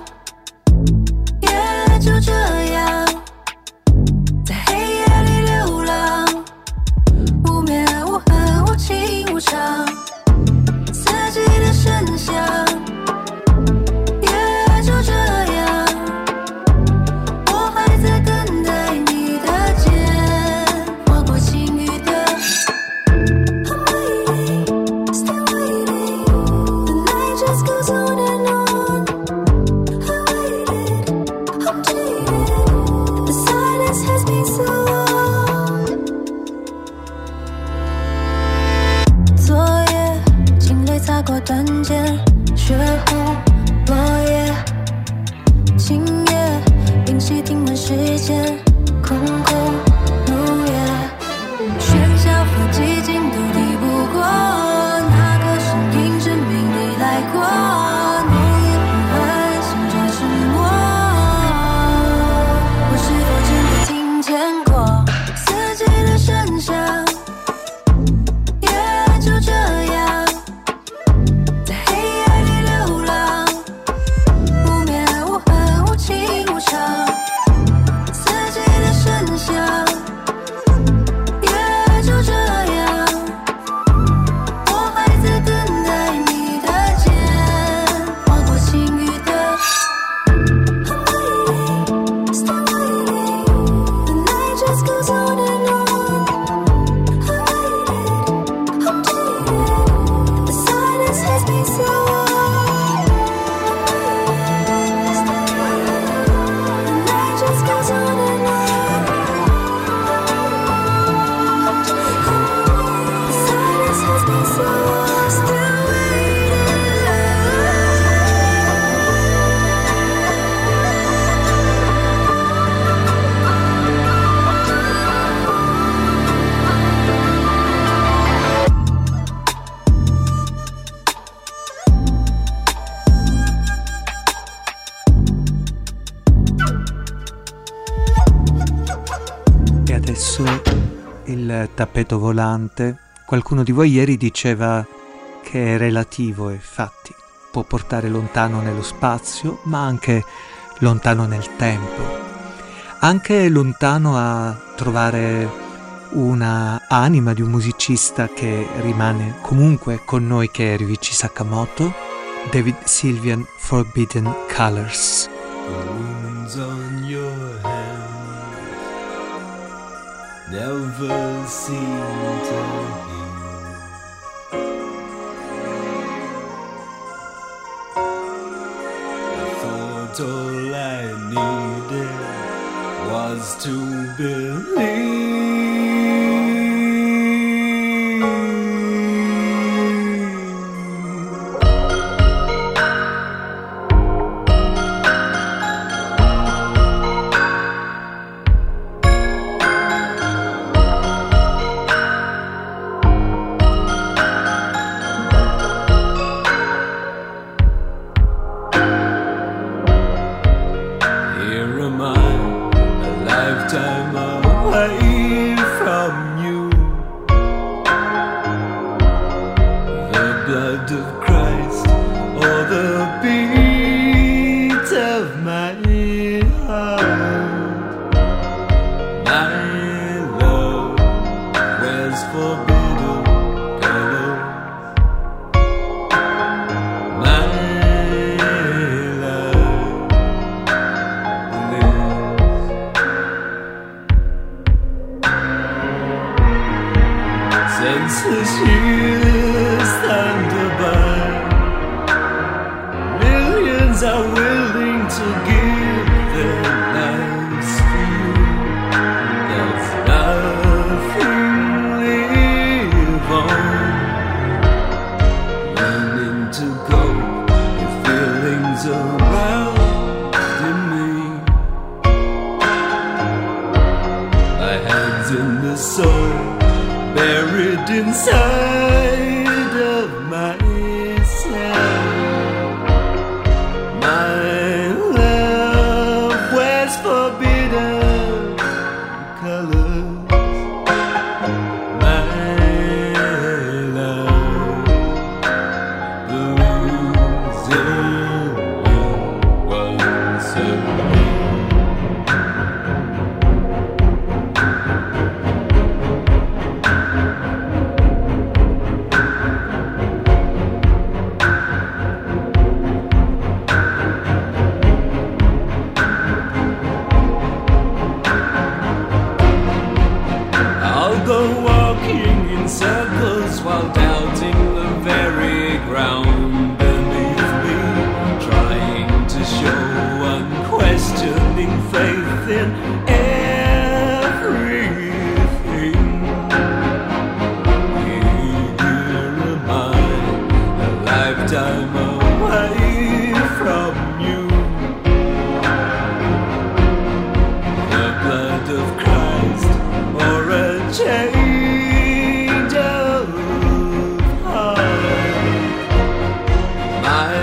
O: 夜就这样在黑夜里流浪，无眠无痕无情无常，四季的声响。断剑，血红落叶，今夜屏息停满时间，空空如也，喧嚣和寂静都抵不过那个声音，证明你来过。梦里呼喊，醒着沉默，我是否真的听见过四季的声响？夜就这样
B: il tappeto volante. Qualcuno di voi ieri diceva che è relativo e infatti può portare lontano nello spazio, ma anche lontano nel tempo, anche lontano a trovare una anima di un musicista che rimane comunque con noi, che è Ryuichi Sakamoto. David Sylvian, Forbidden Colors.
J: On your hands never seem to heal. I thought all I needed was to believe.
H: this year's Thunderbird. Millions are willing to give their lives for you. There's nothing live on. Learning to go with feelings around me. My hands in the soil, buried inside of myself. My love wears forbidden colors. My love believes in once again. I'll go walking in circles while doubting the very ground beneath me, trying to show unquestioning faith in everything. Here am I, a lifetime away from you. The blood of Christ or a change of heart. My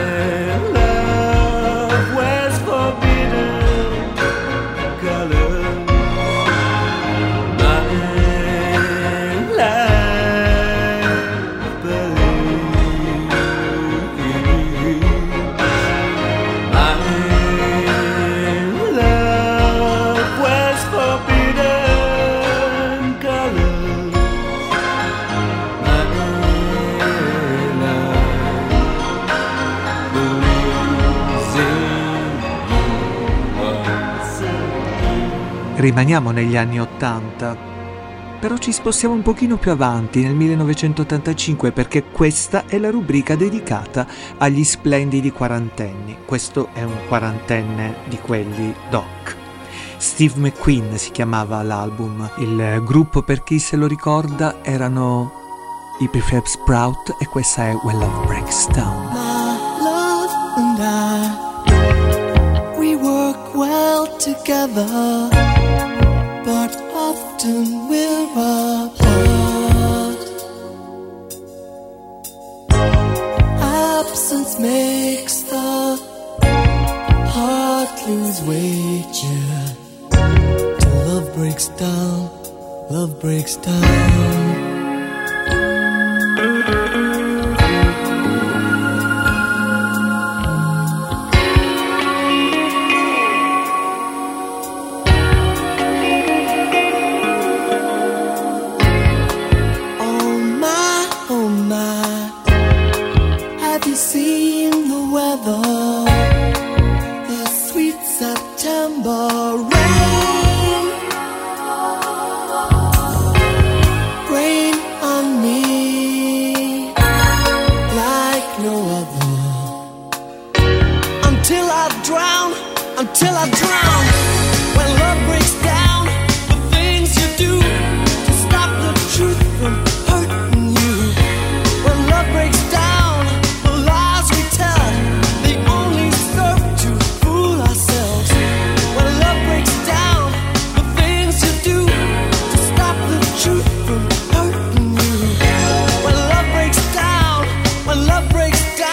H: love wears forbidden colors. My life believes. My love wears forbidden colors. My love believes in once again.
B: Rimaniamo negli anni '80, però ci spostiamo un pochino più avanti, nel 1985, perché questa è la rubrica dedicata agli splendidi quarantenni. Questo è un quarantenne di quelli doc. Steve McQueen si chiamava l'album. Il gruppo, per chi se lo ricorda, erano i Prefab Sprout e questa è When Love Breaks Down.
P: My love and I, we work well together, but often we're apart. Absence makes the heart lose weight, yeah. Till love breaks down, love breaks down. Oh my, have you seen the weather? The sweet September rain. Rain on me like no other. Until I drown, until I drown. When love breaks down, the things you do to stop the truth from hurting you. When love breaks down, the lies we tell, they only serve to fool ourselves. When love breaks down, the things you do to stop the truth from hurting you. When love breaks down, when love breaks down.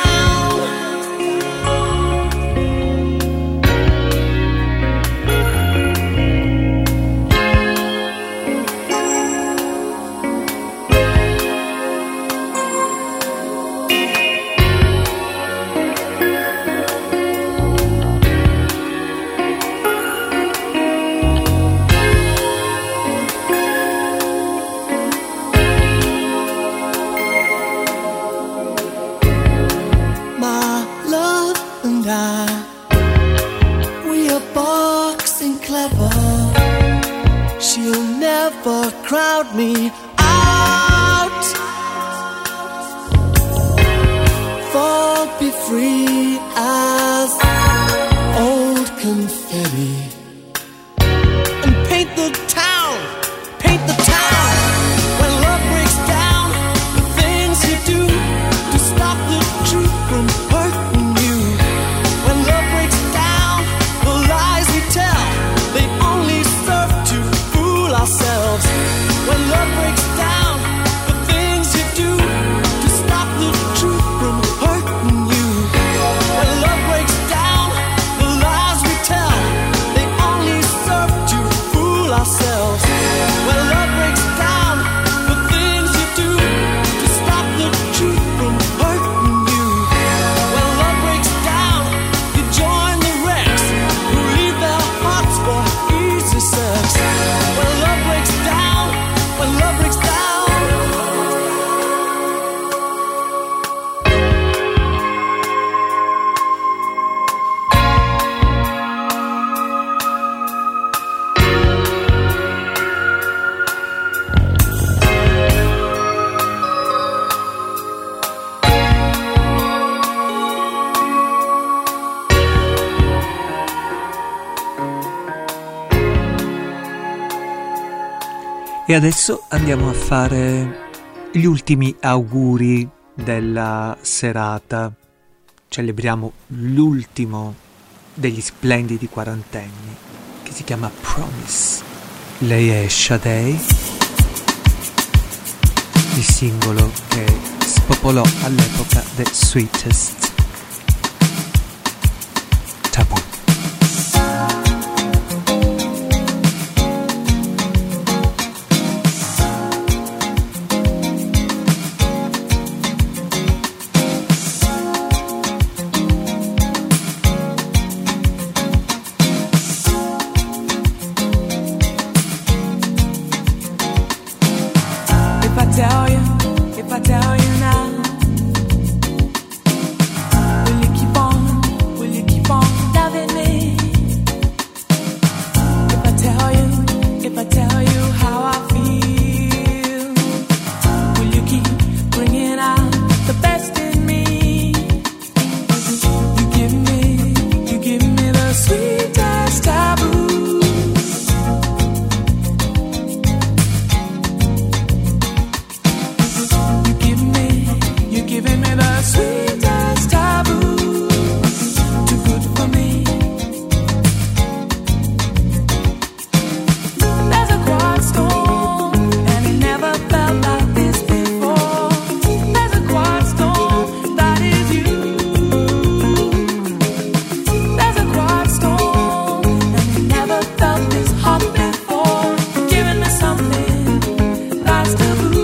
P: My love and I, we are boxing clever. She'll never crowd me out. free as old confetti. And paint the town when love breaks down. The things you do to stop the truth from hurting you. When love breaks down, the lies we tell, they only serve to fool ourselves. When love breaks down, the things you do to stop the truth from hurting you. When love breaks down, the lies we tell, they only serve to fool ourselves. When love breaks down, the things you do to stop the truth from hurting you. When love breaks down, you join the wrecks who leave their hearts for easy sex. When love breaks down, when love breaks down.
B: E adesso andiamo a fare gli ultimi auguri della serata. Celebriamo l'ultimo degli splendidi quarantenni, che si chiama Promise. Lei è Sade, il singolo che spopolò all'epoca The Sweetest Taboo.
I: If I tell you now, will you keep on loving me? If I tell you how I feel, will you keep bringing out the best in me? You give me the sweetest taboo. Giving me the sweetest taboo, too good for me. There's a quiet storm, and it never felt like this before. There's a quiet storm, that is you. There's a quiet storm, and it never felt this hot before. Giving me something that's taboo.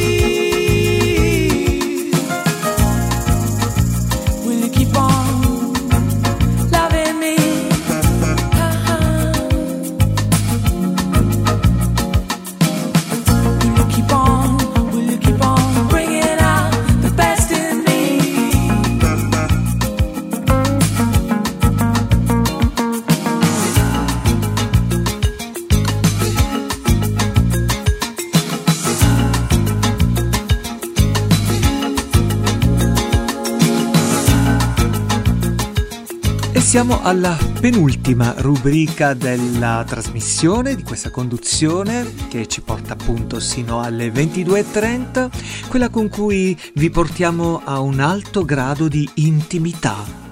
I: Keep on
B: Siamo alla penultima rubrica della trasmissione, di questa conduzione che ci porta appunto sino alle 22:30, quella con cui vi portiamo a un alto grado di intimità.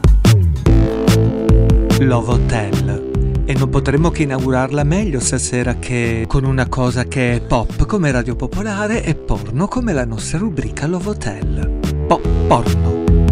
B: Love Hotel. E non potremmo che inaugurarla meglio stasera che con una cosa che è pop come Radio Popolare e porno come la nostra rubrica Love Hotel. Porno.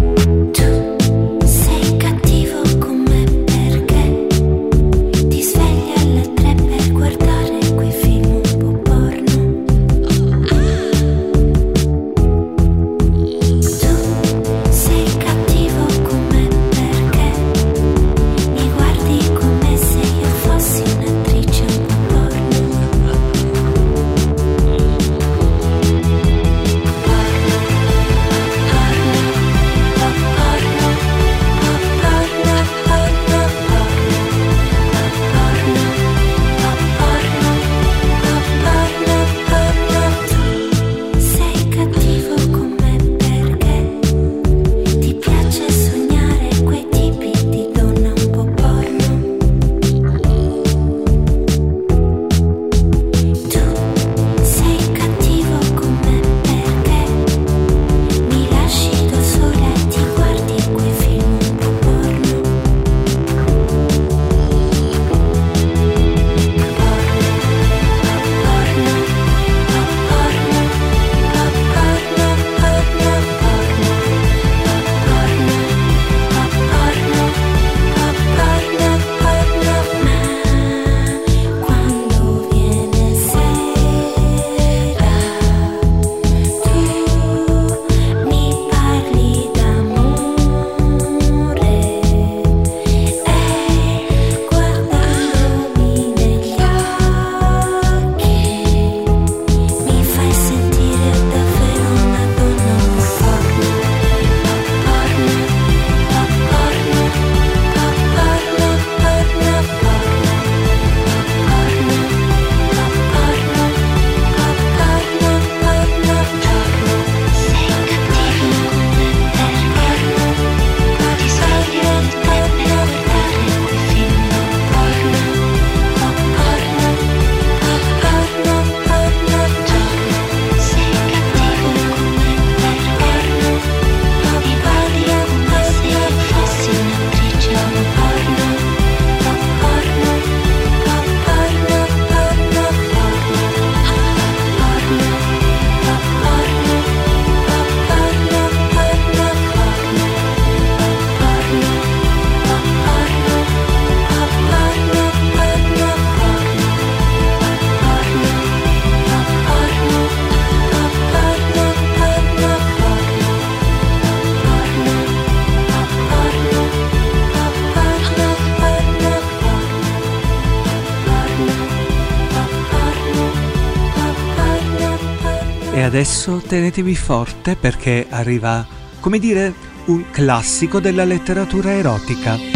B: E adesso tenetevi forte perché arriva, come dire, un classico della letteratura erotica.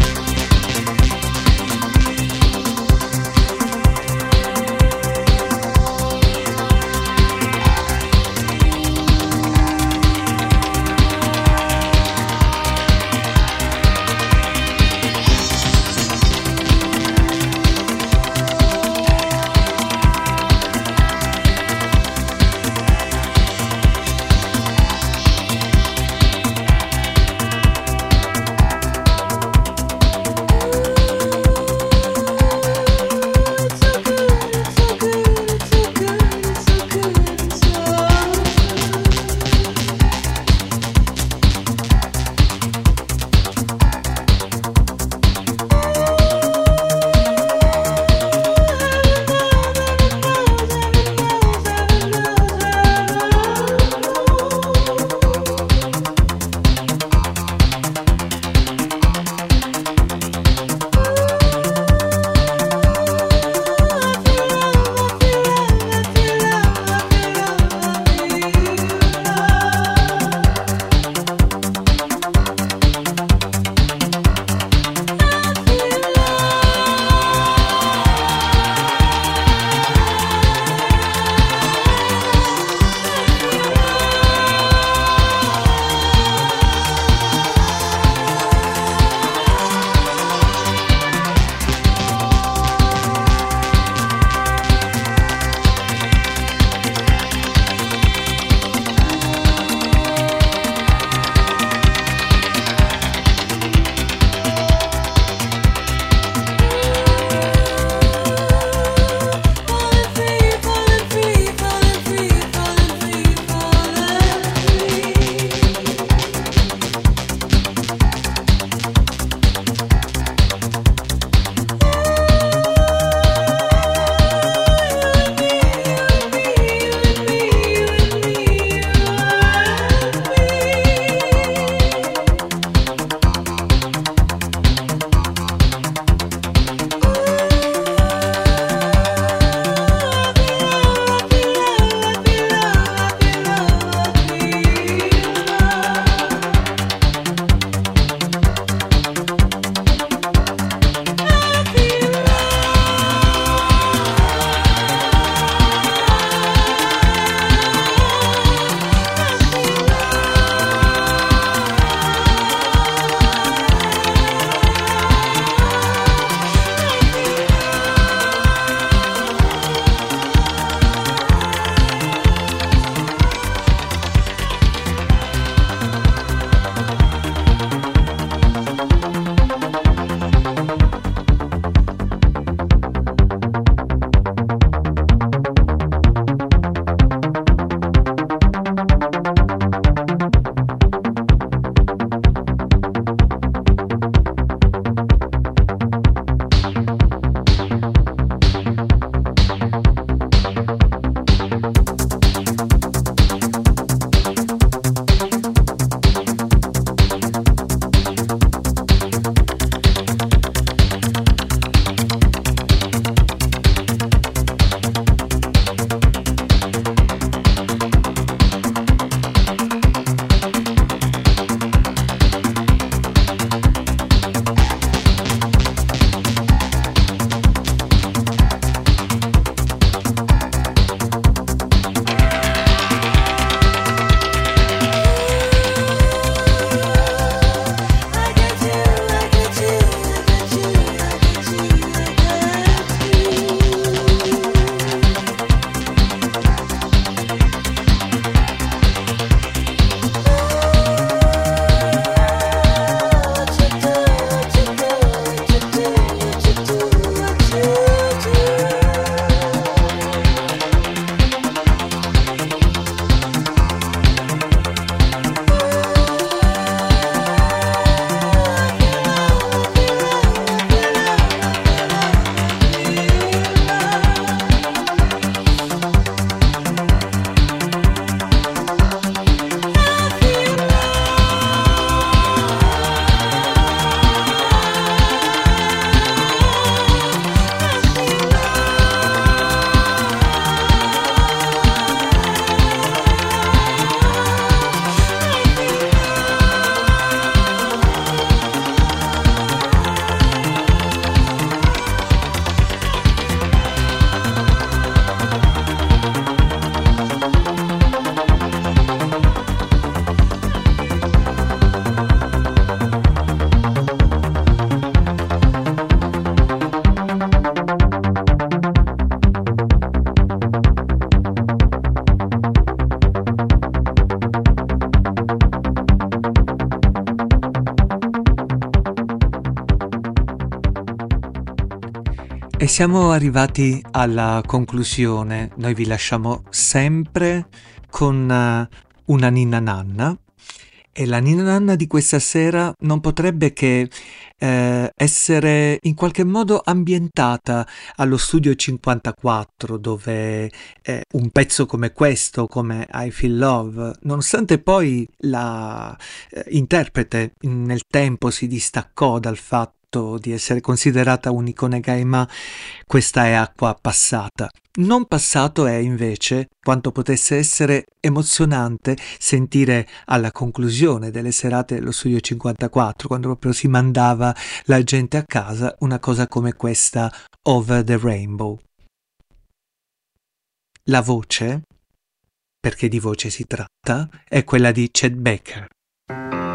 B: Siamo arrivati alla conclusione, noi vi lasciamo sempre con una ninna nanna e la ninna nanna di questa sera non potrebbe che essere in qualche modo ambientata allo studio 54 dove un pezzo come questo, come I Feel Love, nonostante poi la interprete nel tempo si distaccò dal fatto di essere considerata un'icona gay, ma questa è acqua passata. Non passato è invece quanto potesse essere emozionante sentire alla conclusione delle serate dello studio 54, quando proprio si mandava la gente a casa, una cosa come questa, Over the Rainbow. La voce, perché di voce si tratta, è quella di Chet Baker.